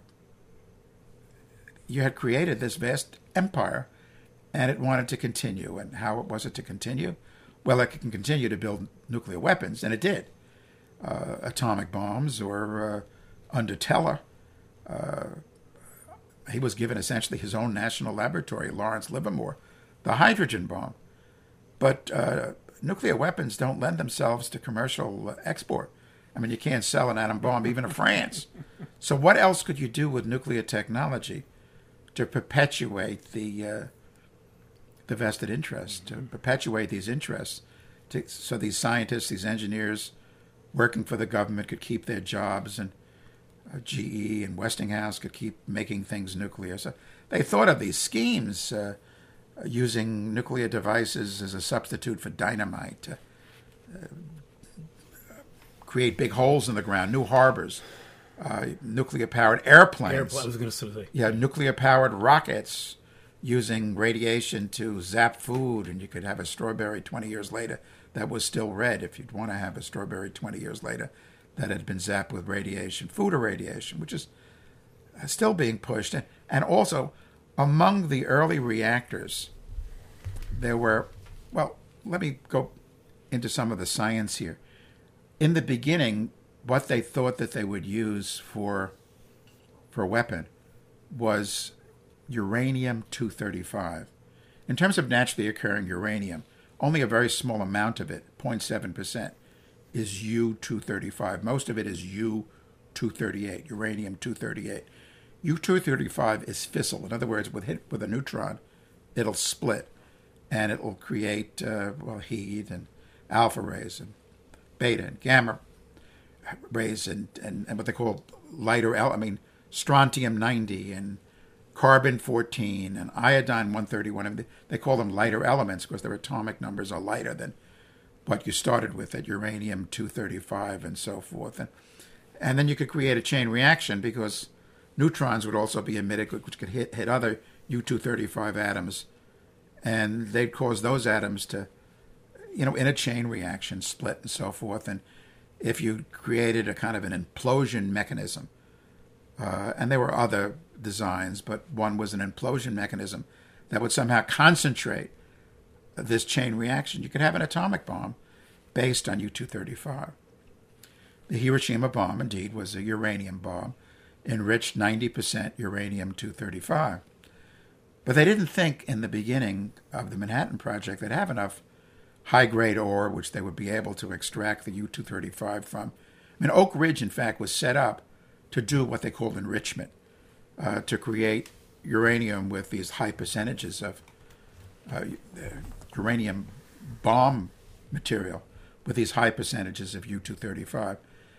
you had created this vast empire, and it wanted to continue. And how was it to continue? Well, it can continue to build nuclear weapons, and it did. Uh, atomic bombs, or uh, under Teller, uh, he was given essentially his own national laboratory, Lawrence Livermore, the hydrogen bomb. But uh, nuclear weapons don't lend themselves to commercial export. I mean, you can't sell an atom bomb even to France. So what else could you do with nuclear technology to perpetuate the uh, the vested interest, to perpetuate these interests, to, so these scientists, these engineers working for the government could keep their jobs, and uh, G E and Westinghouse could keep making things nuclear. So they thought of these schemes, uh, using nuclear devices as a substitute for dynamite, to uh, create big holes in the ground, new harbors, uh, nuclear-powered airplanes. Airplane, I was going to say. Yeah, nuclear-powered rockets using radiation to zap food, and you could have a strawberry twenty years later that was still red if you'd want to have a strawberry twenty years later that had been zapped with radiation, food irradiation, which is still being pushed. And also, among the early reactors, there were, well, let me go into some of the science here. In the beginning, what they thought that they would use for, for a weapon was uranium two thirty-five. In terms of naturally occurring uranium, only a very small amount of it, zero point seven percent, is U two thirty-five. Most of it is U two thirty-eight, uranium two thirty-eight. U two thirty-five is fissile. In other words, with hit with a neutron, it'll split, and it will create uh, well heat and alpha rays and beta and gamma rays and, and, and what they call lighter, I mean, strontium ninety and carbon fourteen and iodine one thirty-one. I mean, they call them lighter elements because their atomic numbers are lighter than what you started with at uranium two thirty-five and so forth. And, and then you could create a chain reaction because neutrons would also be emitted, which could hit, hit other U two thirty-five atoms, and they'd cause those atoms to, you know, in a chain reaction, split and so forth. And if you created a kind of an implosion mechanism, uh, and there were other designs, but one was an implosion mechanism that would somehow concentrate this chain reaction, you could have an atomic bomb based on U two thirty-five. The Hiroshima bomb, indeed, was a uranium bomb, enriched ninety percent uranium two thirty-five. But they didn't think in the beginning of the Manhattan Project they'd have enough high-grade ore which they would be able to extract the U two thirty-five from. I mean, Oak Ridge, in fact, was set up to do what they called enrichment, uh, to create uranium with these high percentages of uh, uranium bomb material with these high percentages of U two thirty-five.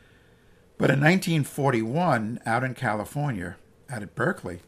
But in nineteen forty-one, out in California, out at Berkeley,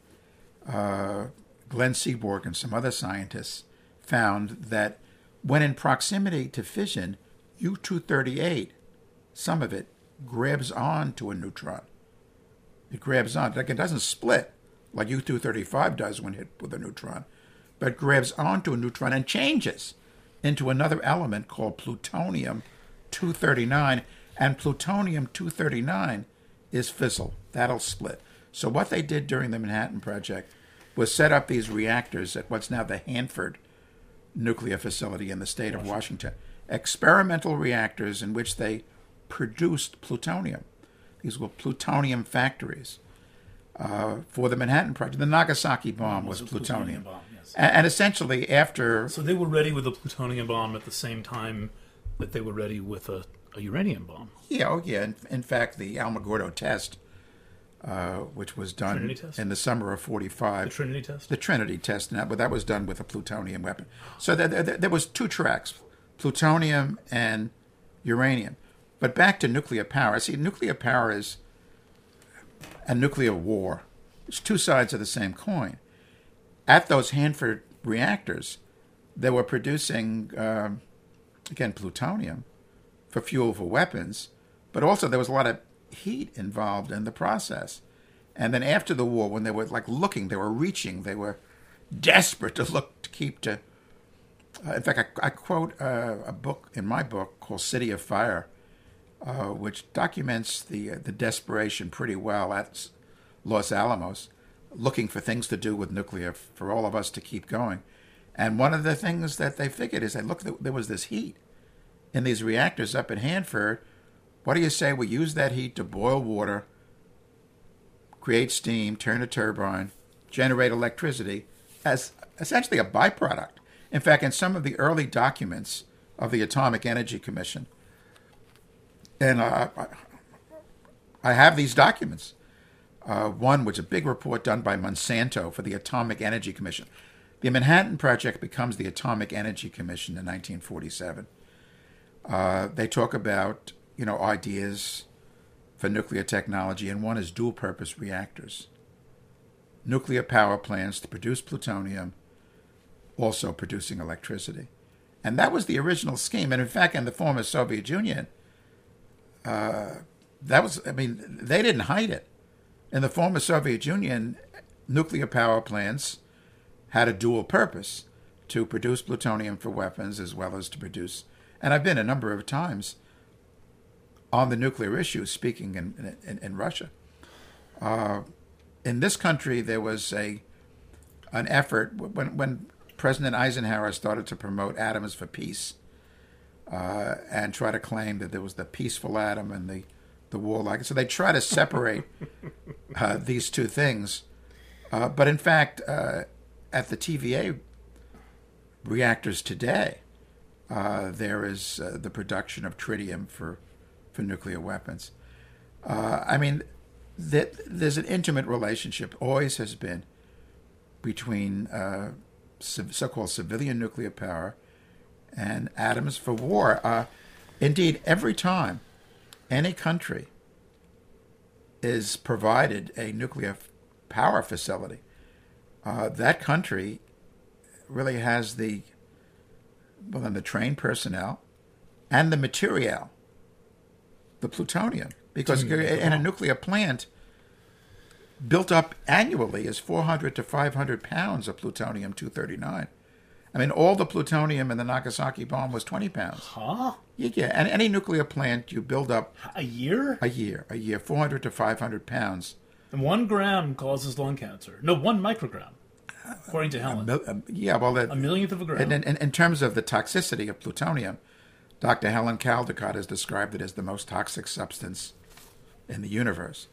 uh, Glenn Seaborg and some other scientists found that when in proximity to fission, U two thirty-eight, some of it, grabs on to a neutron. It grabs on. Like, it doesn't split like U two thirty-five does when hit with a neutron, but grabs onto a neutron and changes into another element called plutonium two thirty-nine. And plutonium two thirty-nine is fissile. That'll split. So what they did during the Manhattan Project was set up these reactors at what's now the Hanford nuclear facility in the state of Washington. Experimental reactors in which they produced plutonium. These were plutonium factories uh, for the Manhattan Project. The Nagasaki bomb was, was plutonium. plutonium bomb, yes. and, and essentially after... So they were ready with a plutonium bomb at the same time that they were ready with a, a uranium bomb. Yeah, oh yeah. In, in fact, the Alamogordo test, uh, which was done in the summer of forty-five. The Trinity test? The Trinity test, but that was done with a plutonium weapon. So there, there, there was two tracks, plutonium and uranium. But back to nuclear power. See, nuclear power is a nuclear war. It's two sides of the same coin. At those Hanford reactors, they were producing, um, again, plutonium for fuel for weapons, but also there was a lot of heat involved in the process. And then after the war, when they were like looking, they were reaching, they were desperate to look to keep to Uh, in fact, I, I quote uh, a book in my book called City of Fire, uh, which documents the uh, the desperation pretty well at Los Alamos, looking for things to do with nuclear for all of us to keep going. And one of the things that they figured is that, look, there was this heat in these reactors up at Hanford. What do you say we use that heat to boil water, create steam, turn a turbine, generate electricity as essentially a byproduct? In fact, in some of the early documents of the Atomic Energy Commission, and uh, I have these documents. Uh, one was a big report done by Monsanto for the Atomic Energy Commission. The Manhattan Project becomes the Atomic Energy Commission in nineteen forty-seven. Uh, they talk about, you know, ideas for nuclear technology, and one is dual-purpose reactors. Nuclear power plants to produce plutonium, also producing electricity. And that was the original scheme. And in fact, in the former Soviet Union, uh, that was, I mean, they didn't hide it. In the former Soviet Union, nuclear power plants had a dual purpose, to produce plutonium for weapons as well as to produce, and I've been a number of times on the nuclear issue speaking in, in, in Russia. Uh, in this country, there was a an effort when, when President Eisenhower started to promote atoms for peace uh, and try to claim that there was the peaceful atom and the, the warlike. So they try to separate uh, these two things. Uh, but in fact, uh, at the T V A reactors today, uh, there is uh, the production of tritium for, for nuclear weapons. Uh, I mean, that there's an intimate relationship, always has been, between uh, so-called civilian nuclear power and atoms for war. Uh, indeed, every time any country is provided a nuclear power facility, uh, that country really has the, well, then the trained personnel and the material, the plutonium, because in a nuclear plant, built up annually is four hundred to five hundred pounds of plutonium two thirty-nine. I mean, all the plutonium in the Nagasaki bomb was twenty pounds. Huh? Yeah, yeah. And any nuclear plant, you build up... A year? A year, a year, four hundred to five hundred pounds. And one gram causes lung cancer. No, one microgram, according to Helen. A mil- uh, yeah, well... The, a millionth of a gram. And in, in terms of the toxicity of plutonium, Doctor Helen Caldicott has described it as the most toxic substance in the universe.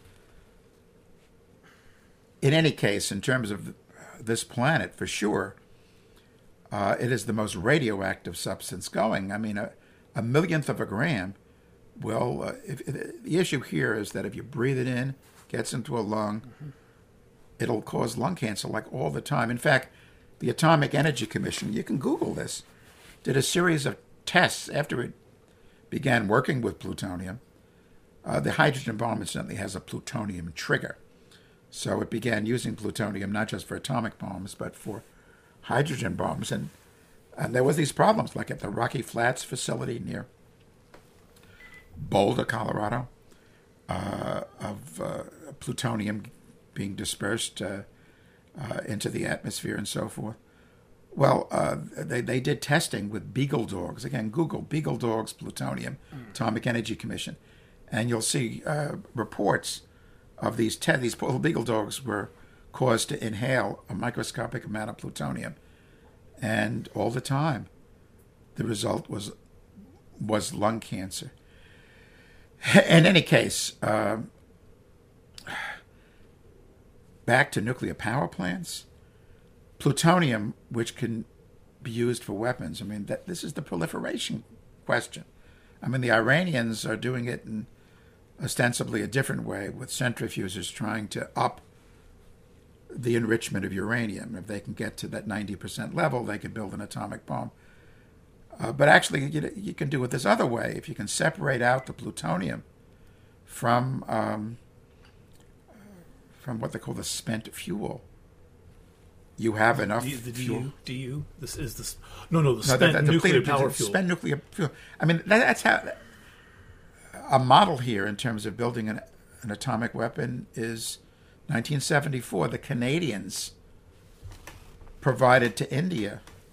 In any case, in terms of this planet, for sure, uh, it is the most radioactive substance going. I mean, a, a millionth of a gram will... Uh, if, if, the issue here is that if you breathe it in, gets into a lung, mm-hmm. it'll cause lung cancer like all the time. In fact, the Atomic Energy Commission, you can Google this, did a series of tests after it began working with plutonium. Uh, the hydrogen bomb incidentally has a plutonium trigger. So it began using plutonium not just for atomic bombs, but for hydrogen bombs. And, and there was these problems, like at the Rocky Flats facility near Boulder, Colorado, uh, of uh, plutonium being dispersed uh, uh, into the atmosphere and so forth. Well, uh, they, they did testing with beagle dogs. Again, Google beagle dogs, plutonium, mm. Atomic Energy Commission. And you'll see uh, reports of these te- these little beagle dogs were caused to inhale a microscopic amount of plutonium, and all the time, the result was was lung cancer. In any case, uh, back to nuclear power plants, plutonium, which can be used for weapons. I mean, that this is the proliferation question. I mean, the Iranians are doing it in ostensibly a different way, with centrifuges trying to up the enrichment of uranium. If they can get to that ninety percent level, they can build an atomic bomb. Uh, but actually, you, you can do it this other way. If you can separate out the plutonium from um, from what they call the spent fuel, you have enough D- the fuel. D U, D U, this is this. No, no, the No, spent that- that nuclear depleted- power fuel. Spent nuclear fuel. I mean, that, that's how a model here in terms of building an, an atomic weapon is nineteen seventy-four. The Canadians provided to India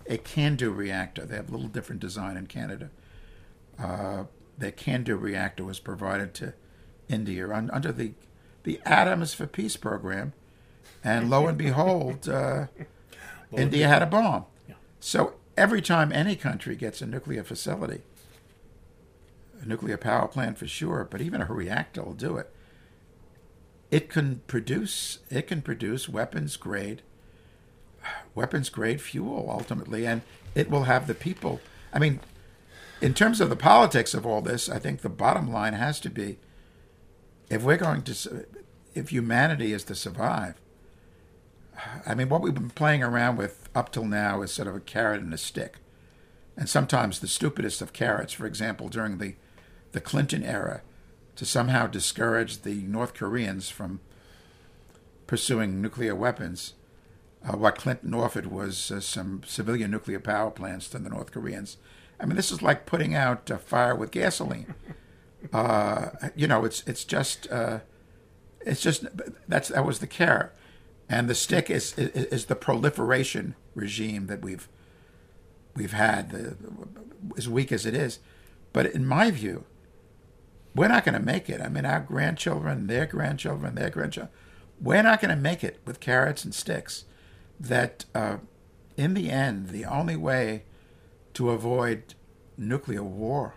a CANDU reactor. They have a little different design in Canada. Uh, their CANDU reactor was provided to India un, under the the Atoms for Peace program, and lo and behold, uh, India had a bomb. Yeah. So every time any country gets a nuclear facility, a nuclear power plant for sure, but even a reactor will do it. It can produce it can produce weapons grade weapons grade fuel ultimately, and it will have the people. I mean, in terms of the politics of all this, I think the bottom line has to be, if we're going to, if humanity is to survive, I mean, what we've been playing around with up till now is sort of a carrot and a stick, and sometimes the stupidest of carrots. For example, during the the Clinton era, to somehow discourage the North Koreans from pursuing nuclear weapons. Uh, what Clinton offered was uh, some civilian nuclear power plants to the North Koreans. I mean, this is like putting out uh, fire with gasoline. Uh, you know, it's it's just uh, it's just that's that was the carrot, and the stick is, is is the proliferation regime that we've we've had, the, as weak as it is. But in my view, we're not going to make it. I mean, our grandchildren, their grandchildren, their grandchildren, we're not going to make it with carrots and sticks. That uh, in the end, the only way to avoid nuclear war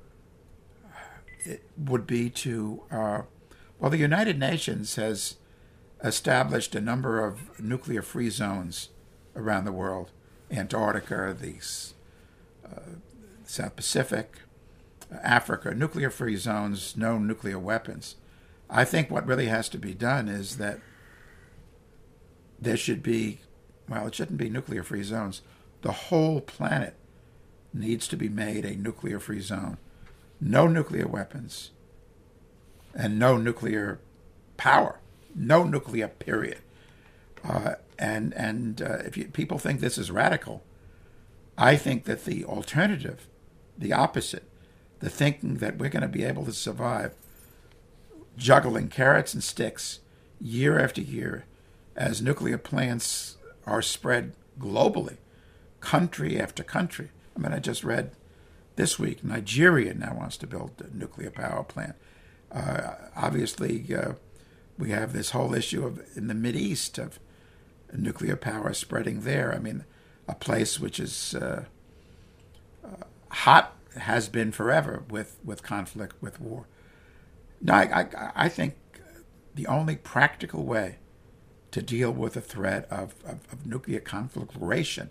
it would be to, uh, well, the United Nations has established a number of nuclear-free zones around the world. Antarctica, the uh, South Pacific, Africa, nuclear-free zones, no nuclear weapons. I think what really has to be done is that there should be, well, it shouldn't be nuclear-free zones. The whole planet needs to be made a nuclear-free zone. No nuclear weapons and no nuclear power. No nuclear, period. Uh, and and uh, if you, people think this is radical, I think that the alternative, the opposite, the thinking that we're going to be able to survive juggling carrots and sticks year after year as nuclear plants are spread globally, country after country. I mean, I just read this week Nigeria now wants to build a nuclear power plant. Uh, obviously, uh, we have this whole issue of in the Mideast of nuclear power spreading there. I mean, a place which is uh, uh, hot, has been forever with, with conflict, with war. No, I, I, I think the only practical way to deal with the threat of, of, of nuclear conflagration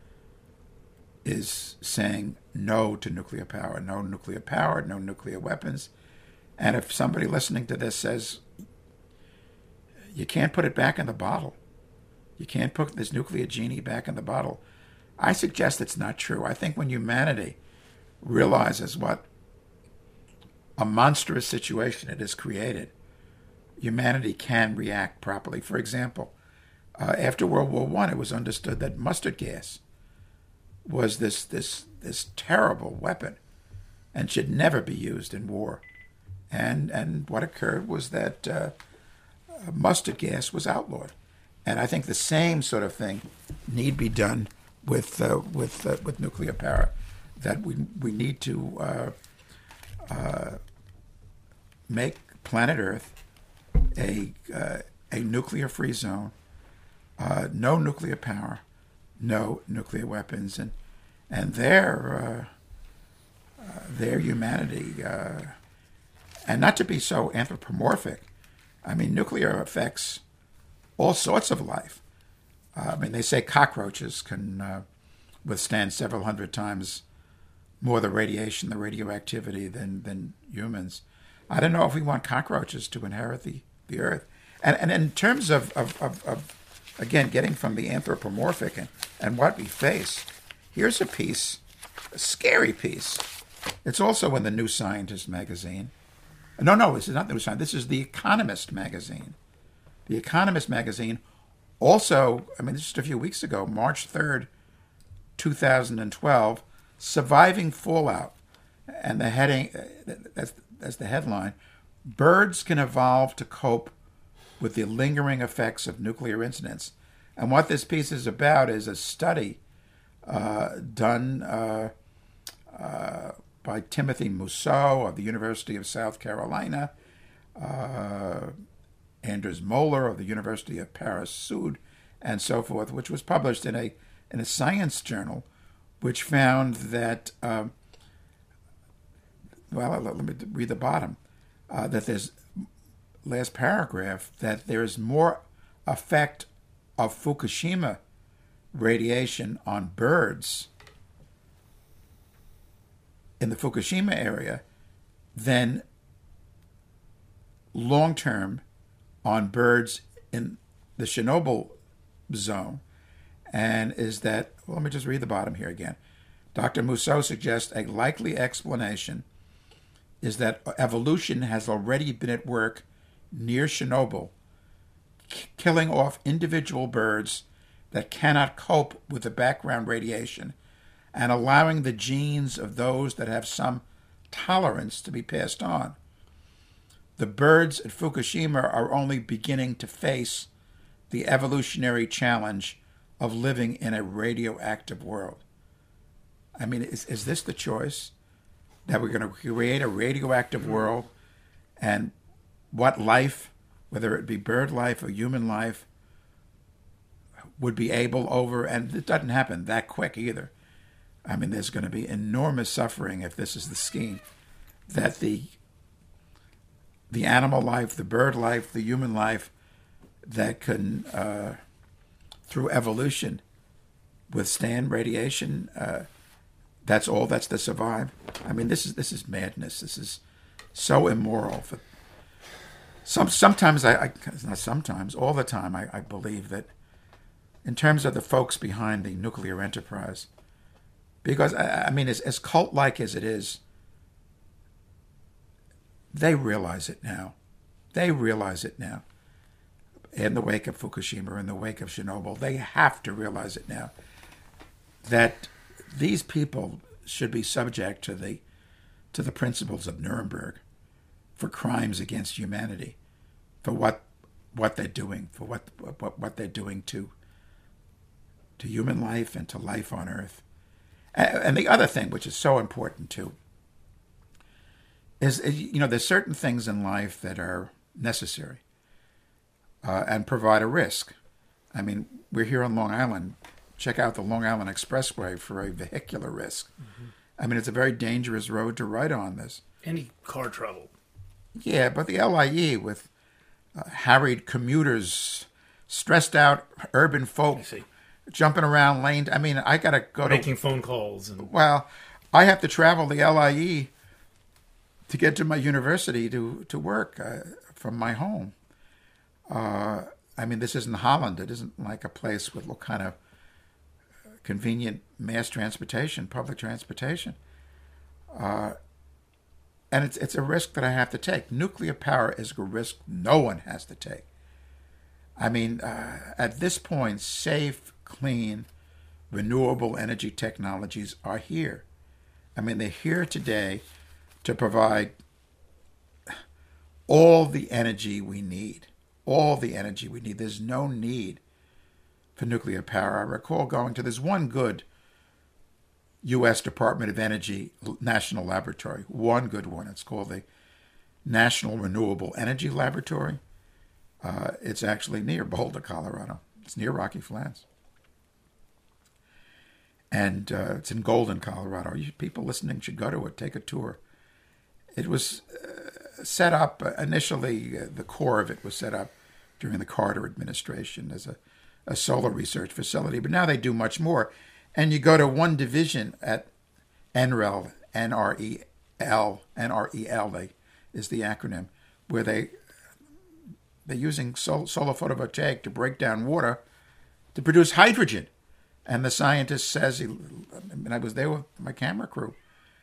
is saying no to nuclear power, no nuclear power, no nuclear weapons. And if somebody listening to this says, you can't put it back in the bottle, you can't put this nuclear genie back in the bottle, I suggest it's not true. I think when humanity realizes what a monstrous situation it has created, humanity can react properly. For example, uh, after World War One, it was understood that mustard gas was this this this terrible weapon and should never be used in war. And and what occurred was that uh, mustard gas was outlawed. And I think the same sort of thing need be done with uh, with uh, with nuclear power. That we we need to uh, uh, make planet Earth a uh, a nuclear-free zone, uh, no nuclear power, no nuclear weapons, and and their uh, uh, their humanity, uh, and not to be so anthropomorphic. I mean, nuclear affects all sorts of life. Uh, I mean, they say cockroaches can uh, withstand several hundred times more the radiation, the radioactivity than than humans. I don't know if we want cockroaches to inherit the, the Earth. And and in terms of, of, of, of again, getting from the anthropomorphic and, and what we face, here's a piece, a scary piece. It's also in the New Scientist magazine. No, no, this is not the New Scientist. This is the Economist magazine. The Economist magazine also, I mean, just a few weeks ago, March third, two thousand twelve, Surviving Fallout. And the heading, that's, that's the headline, Birds Can Evolve to Cope with the Lingering Effects of Nuclear Incidents. And what this piece is about is a study uh, done uh, uh, by Timothy Mousseau of the University of South Carolina, uh, Anders Moeller of the University of Paris Sud, and so forth, which was published in a in a science journal, which found that, um, well, let me read the bottom, uh, that there's, last paragraph, that there's more effect of Fukushima radiation on birds in the Fukushima area than long-term on birds in the Chernobyl zone. And is that, well, let me just read the bottom here again. Doctor Mousseau suggests a likely explanation is that evolution has already been at work near Chernobyl, k- killing off individual birds that cannot cope with the background radiation and allowing the genes of those that have some tolerance to be passed on. The birds at Fukushima are only beginning to face the evolutionary challenge of living in a radioactive world. I mean, is, is this the choice? That we're going to create a radioactive world, and what life, whether it be bird life or human life, would be able over, and it doesn't happen that quick either. I mean, there's going to be enormous suffering if this is the scheme, that the the animal life, the bird life, the human life that can, uh, through evolution, withstand radiation, uh, that's all that's to survive. I mean, this is this is madness. This is so immoral. For some sometimes I, I not sometimes all the time I, I believe that in terms of the folks behind the nuclear enterprise, because I, I mean, as, as cult-like as it is, they realize it now. They realize it now. In the wake of Fukushima, in the wake of Chernobyl, they have to realize it now that these people should be subject to the to the principles of Nuremberg for crimes against humanity, for what what they're doing, for what what, what they're doing to to human life and to life on Earth. And the other thing, which is so important too, is, you know, there's certain things in life that are necessary uh, and provide a risk. I mean, we're here on Long Island. Check out the Long Island Expressway for a vehicular risk. Mm-hmm. I mean, it's a very dangerous road to ride on this. Any car trouble. Yeah, but the L I E with uh, harried commuters, stressed out urban folk, jumping around lanes. I mean, I got to go to... Making phone calls. And... Well, I have to travel the L I E to get to my university to, to work uh, from my home. Uh, I mean, this isn't Holland. It isn't like a place with kind of convenient mass transportation, public transportation. Uh, and it's it's a risk that I have to take. Nuclear power is a risk no one has to take. I mean, uh, at this point, safe, clean, renewable energy technologies are here. I mean, they're here today to provide all the energy we need. All the energy we need. There's no need for nuclear power. I recall going to, there's one good U S Department of Energy national laboratory, one good one. It's called the National Renewable Energy Laboratory. Uh, it's actually near Boulder, Colorado. It's near Rocky Flats. And uh, it's in Golden, Colorado. You, people listening should go to it, take a tour. It was uh, set up, uh, initially, uh, the core of it was set up during the Carter administration as a, a solar research facility. But now they do much more. And you go to one division at N R E L, N R E L, N R E L they, is the acronym, where they, they're using sol- solar photovoltaic to break down water to produce hydrogen. And the scientist says, he, and I was there with my camera crew,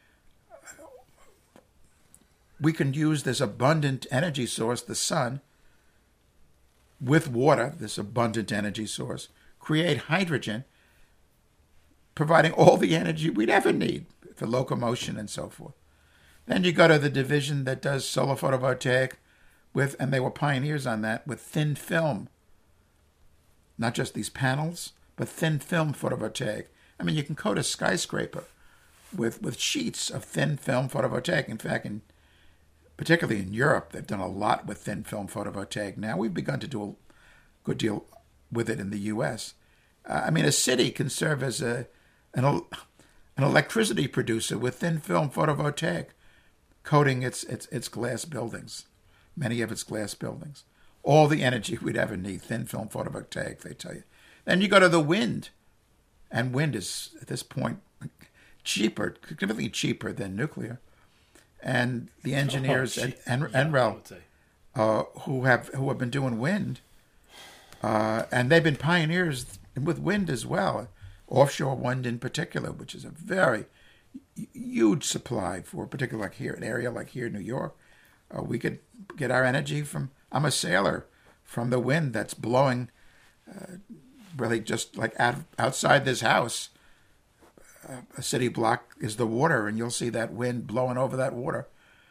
we can use this abundant energy source, the sun, with water, this abundant energy source, create hydrogen, providing all the energy we'd ever need for locomotion and so forth. Then you go to the division that does solar photovoltaic with, and they were pioneers on that, with thin film. Not just these panels, but thin film photovoltaic. I mean, you can coat a skyscraper with with sheets of thin film photovoltaic. In fact, in particularly in Europe, they've done a lot with thin film photovoltaic. Now we've begun to do a good deal with it in the U S. Uh, I mean, a city can serve as a an, an electricity producer with thin film photovoltaic, coating its, its its glass buildings, many of its glass buildings. All the energy we'd ever need, thin film photovoltaic, they tell you. Then you go to the wind, and wind is, at this point, cheaper, significantly cheaper than nuclear. And the engineers oh, at En- Enrel, uh, who have who have been doing wind, uh, and they've been pioneers with wind as well, offshore wind in particular, which is a very huge supply for, particularly like here, an area like here in New York. Uh, we could get our energy from, I'm a sailor, from the wind that's blowing uh, really just like out, outside this house. Uh, a city block is the water, and you'll see that wind blowing over that water.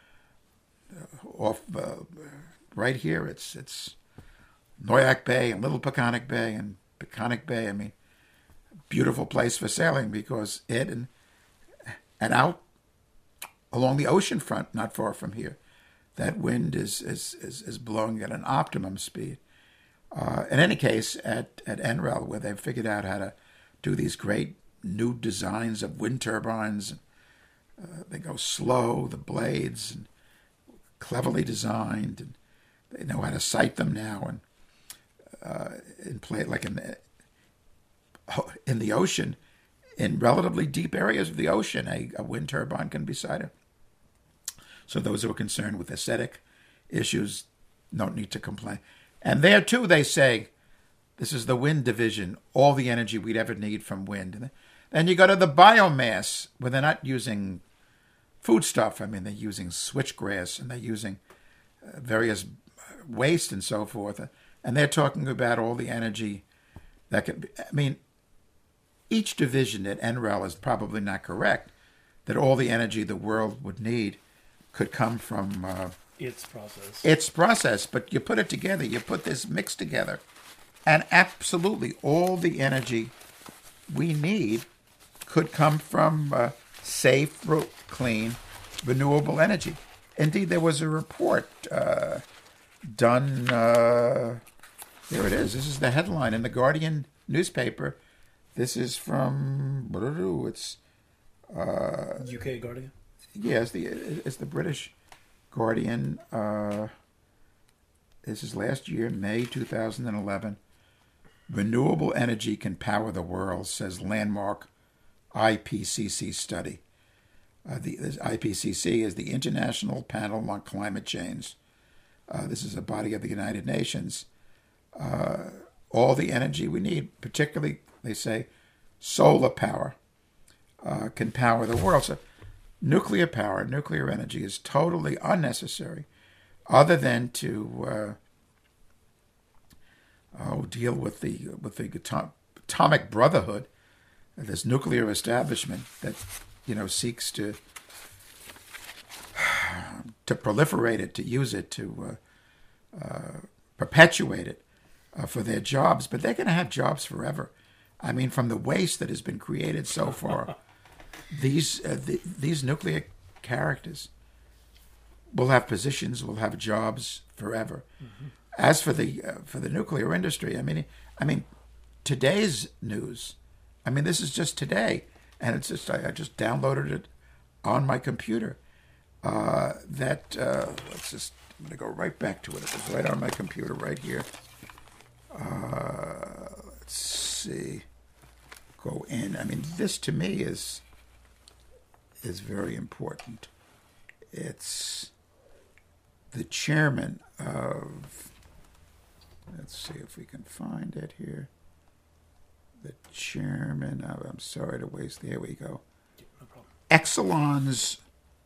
Uh, off uh, right here, it's it's Noyac Bay and Little Peconic Bay and Peconic Bay. I mean, beautiful place for sailing because it and and out along the ocean front, not far from here, that wind is is is, is blowing at an optimum speed. Uh, in any case, at at Enrel, where they've figured out how to do these great new designs of wind turbines, uh, they go slow, the blades, and cleverly designed, and they know how to sight them now, and uh, in play like in the in the ocean, in relatively deep areas of the ocean, a, a wind turbine can be sited. So those who are concerned with aesthetic issues don't need to complain. And there too, they say, this is the wind division, all the energy we'd ever need from wind. And then you go to the biomass, where they're not using foodstuff. I mean, they're using switchgrass, and they're using uh, various waste and so forth. And they're talking about all the energy that can be. I mean, each division at Enrel is probably not correct, that all the energy the world would need could come from uh, its process. Its process. But you put it together, you put this mix together, and absolutely all the energy we need could come from uh, safe, clean, renewable energy. Indeed, there was a report uh, done, uh, there it is, this is the headline in the Guardian newspaper. This is from, it's... Uh, U K Guardian? Yes, the it's the British Guardian. Uh, this is last year, May two thousand eleven. Renewable energy can power the world, says landmark I P C C study. Uh, the this I P C C is the International Panel on Climate Change. Uh, this is a body of the United Nations. Uh, all the energy we need, particularly, they say, solar power, uh, can power the world. So nuclear power, nuclear energy is totally unnecessary, other than to uh, oh, deal with the with the atom- atomic brotherhood, this nuclear establishment that you know seeks to to proliferate it, to use it, to uh, uh, perpetuate it uh, for their jobs. But they're going to have jobs forever. I mean, from the waste that has been created so far. These uh, the, these nuclear characters will have positions, will have jobs forever. Mm-hmm. As for the uh, for the nuclear industry, I mean, I mean, today's news. I mean, this is just today, and it's just I, I just downloaded it on my computer. Uh, that uh, let's just I'm going to go right back to it. It's right on my computer right here. Uh, let's see. Go in. I mean, this to me is. is very important. It's the chairman of, let's see if we can find it here. The chairman of, I'm sorry to waste, there we go. No problem. Exelon's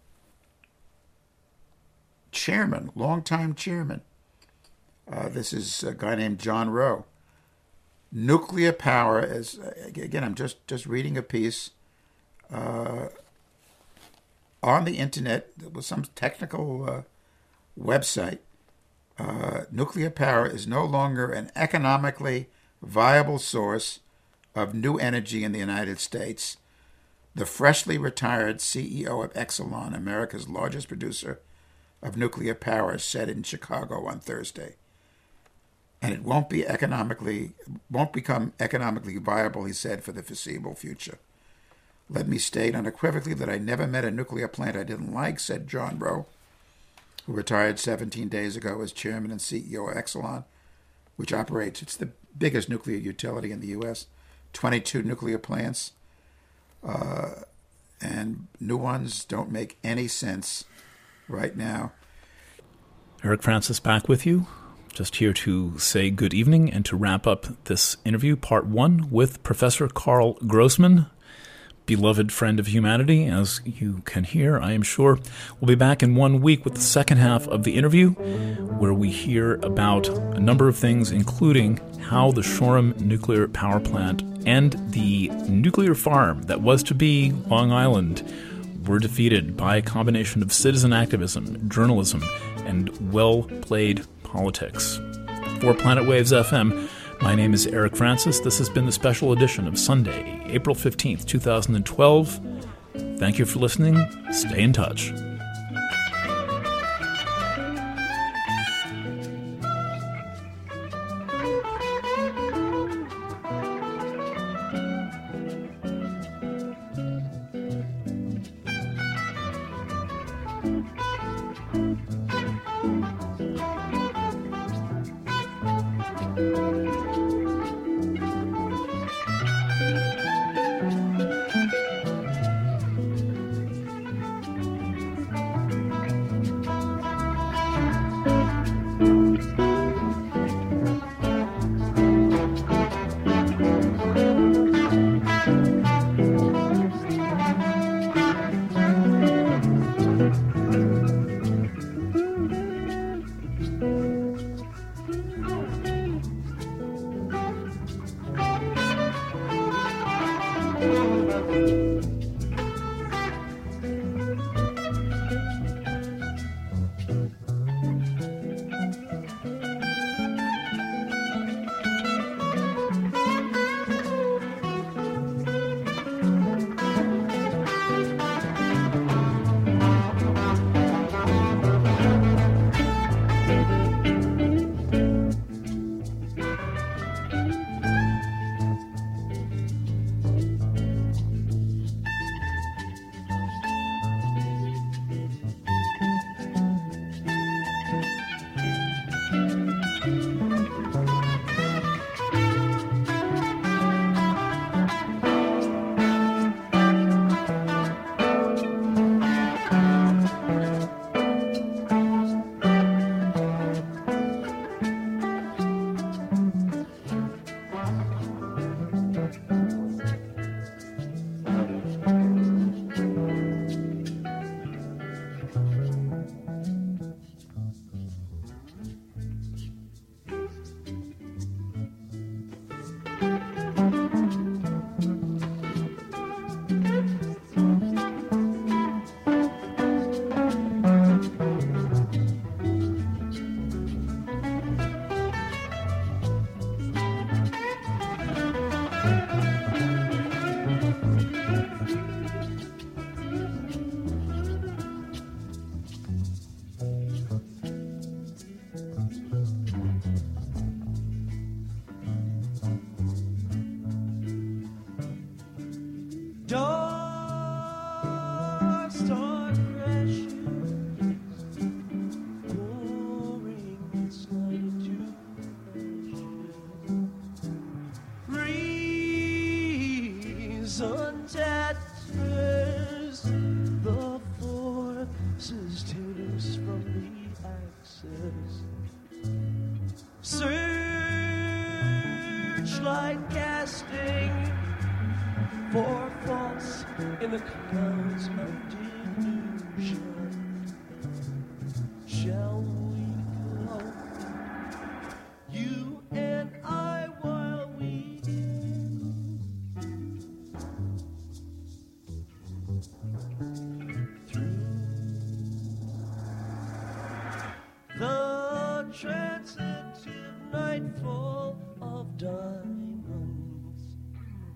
chairman, longtime chairman. Uh, this is a guy named John Rowe. Nuclear power is, again, I'm just, just reading a piece, uh, on the internet, there was some technical uh, website. Uh, nuclear power is no longer an economically viable source of new energy in the United States, the freshly retired C E O of Exelon, America's largest producer of nuclear power, said in Chicago on Thursday. And it won't be economically, won't become economically viable, he said, for the foreseeable future. Let me state unequivocally that I never met a nuclear plant I didn't like, said John Rowe, who retired seventeen days ago as chairman and C E O of Exelon, which operates, it's the biggest nuclear utility in the U S, twenty-two nuclear plants, uh, and new ones don't make any sense right now. Eric Francis back with you, just here to say good evening and to wrap up this interview, part one, with Professor Carl Grossman, beloved friend of humanity, as you can hear, I am sure. We'll be back in one week with the second half of the interview, where we hear about a number of things, including how the Shoreham nuclear power plant and the nuclear farm that was to be Long Island were defeated by a combination of citizen activism, journalism, and well-played politics. For Planet Waves F M, my name is Eric Francis. This has been the special edition of Sunday, April fifteenth, twenty twelve. Thank you for listening. Stay in touch. Searchlight casting for faults in the clouds of delusion. Shall we go, you and I, while we through the transitive nightfall of diamonds?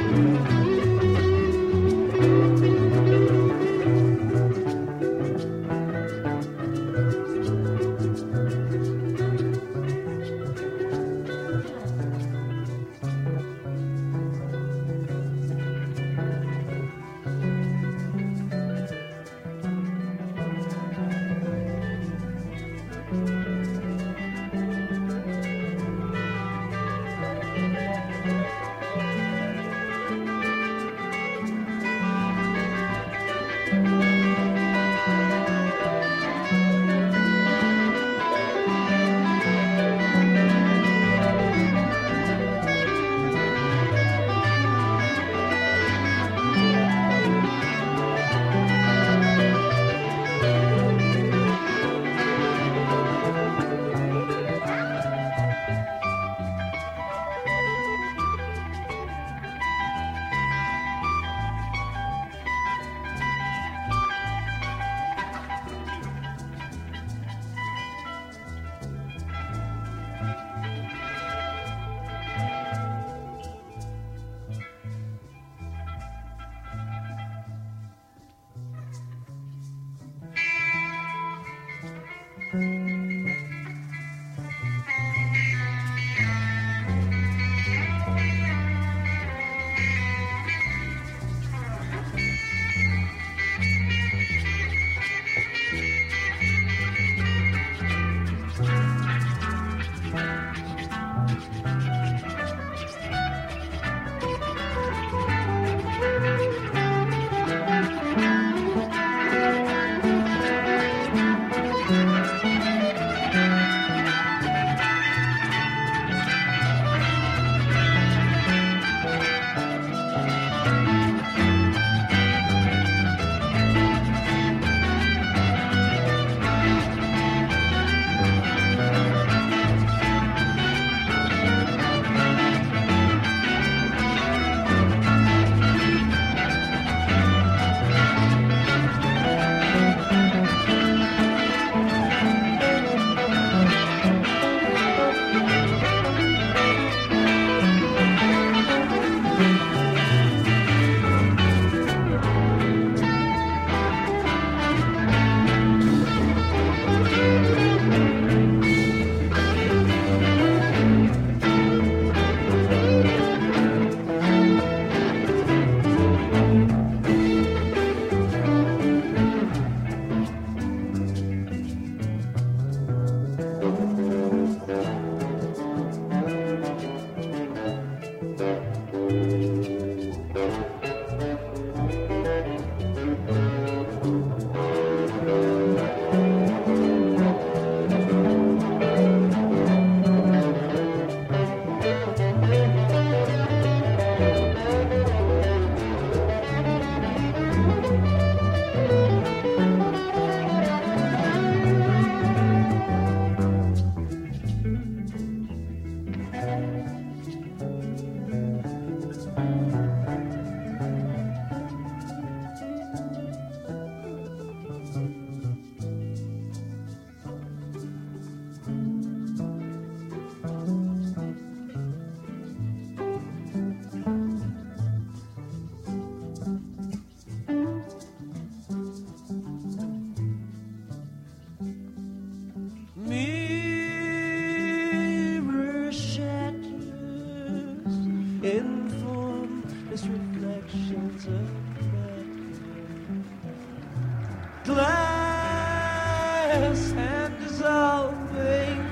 glass and dissolving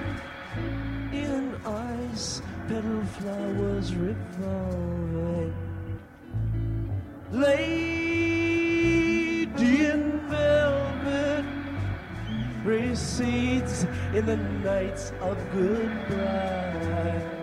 in ice, petal flowers revolving. Lady in velvet recedes in the nights of goodbye.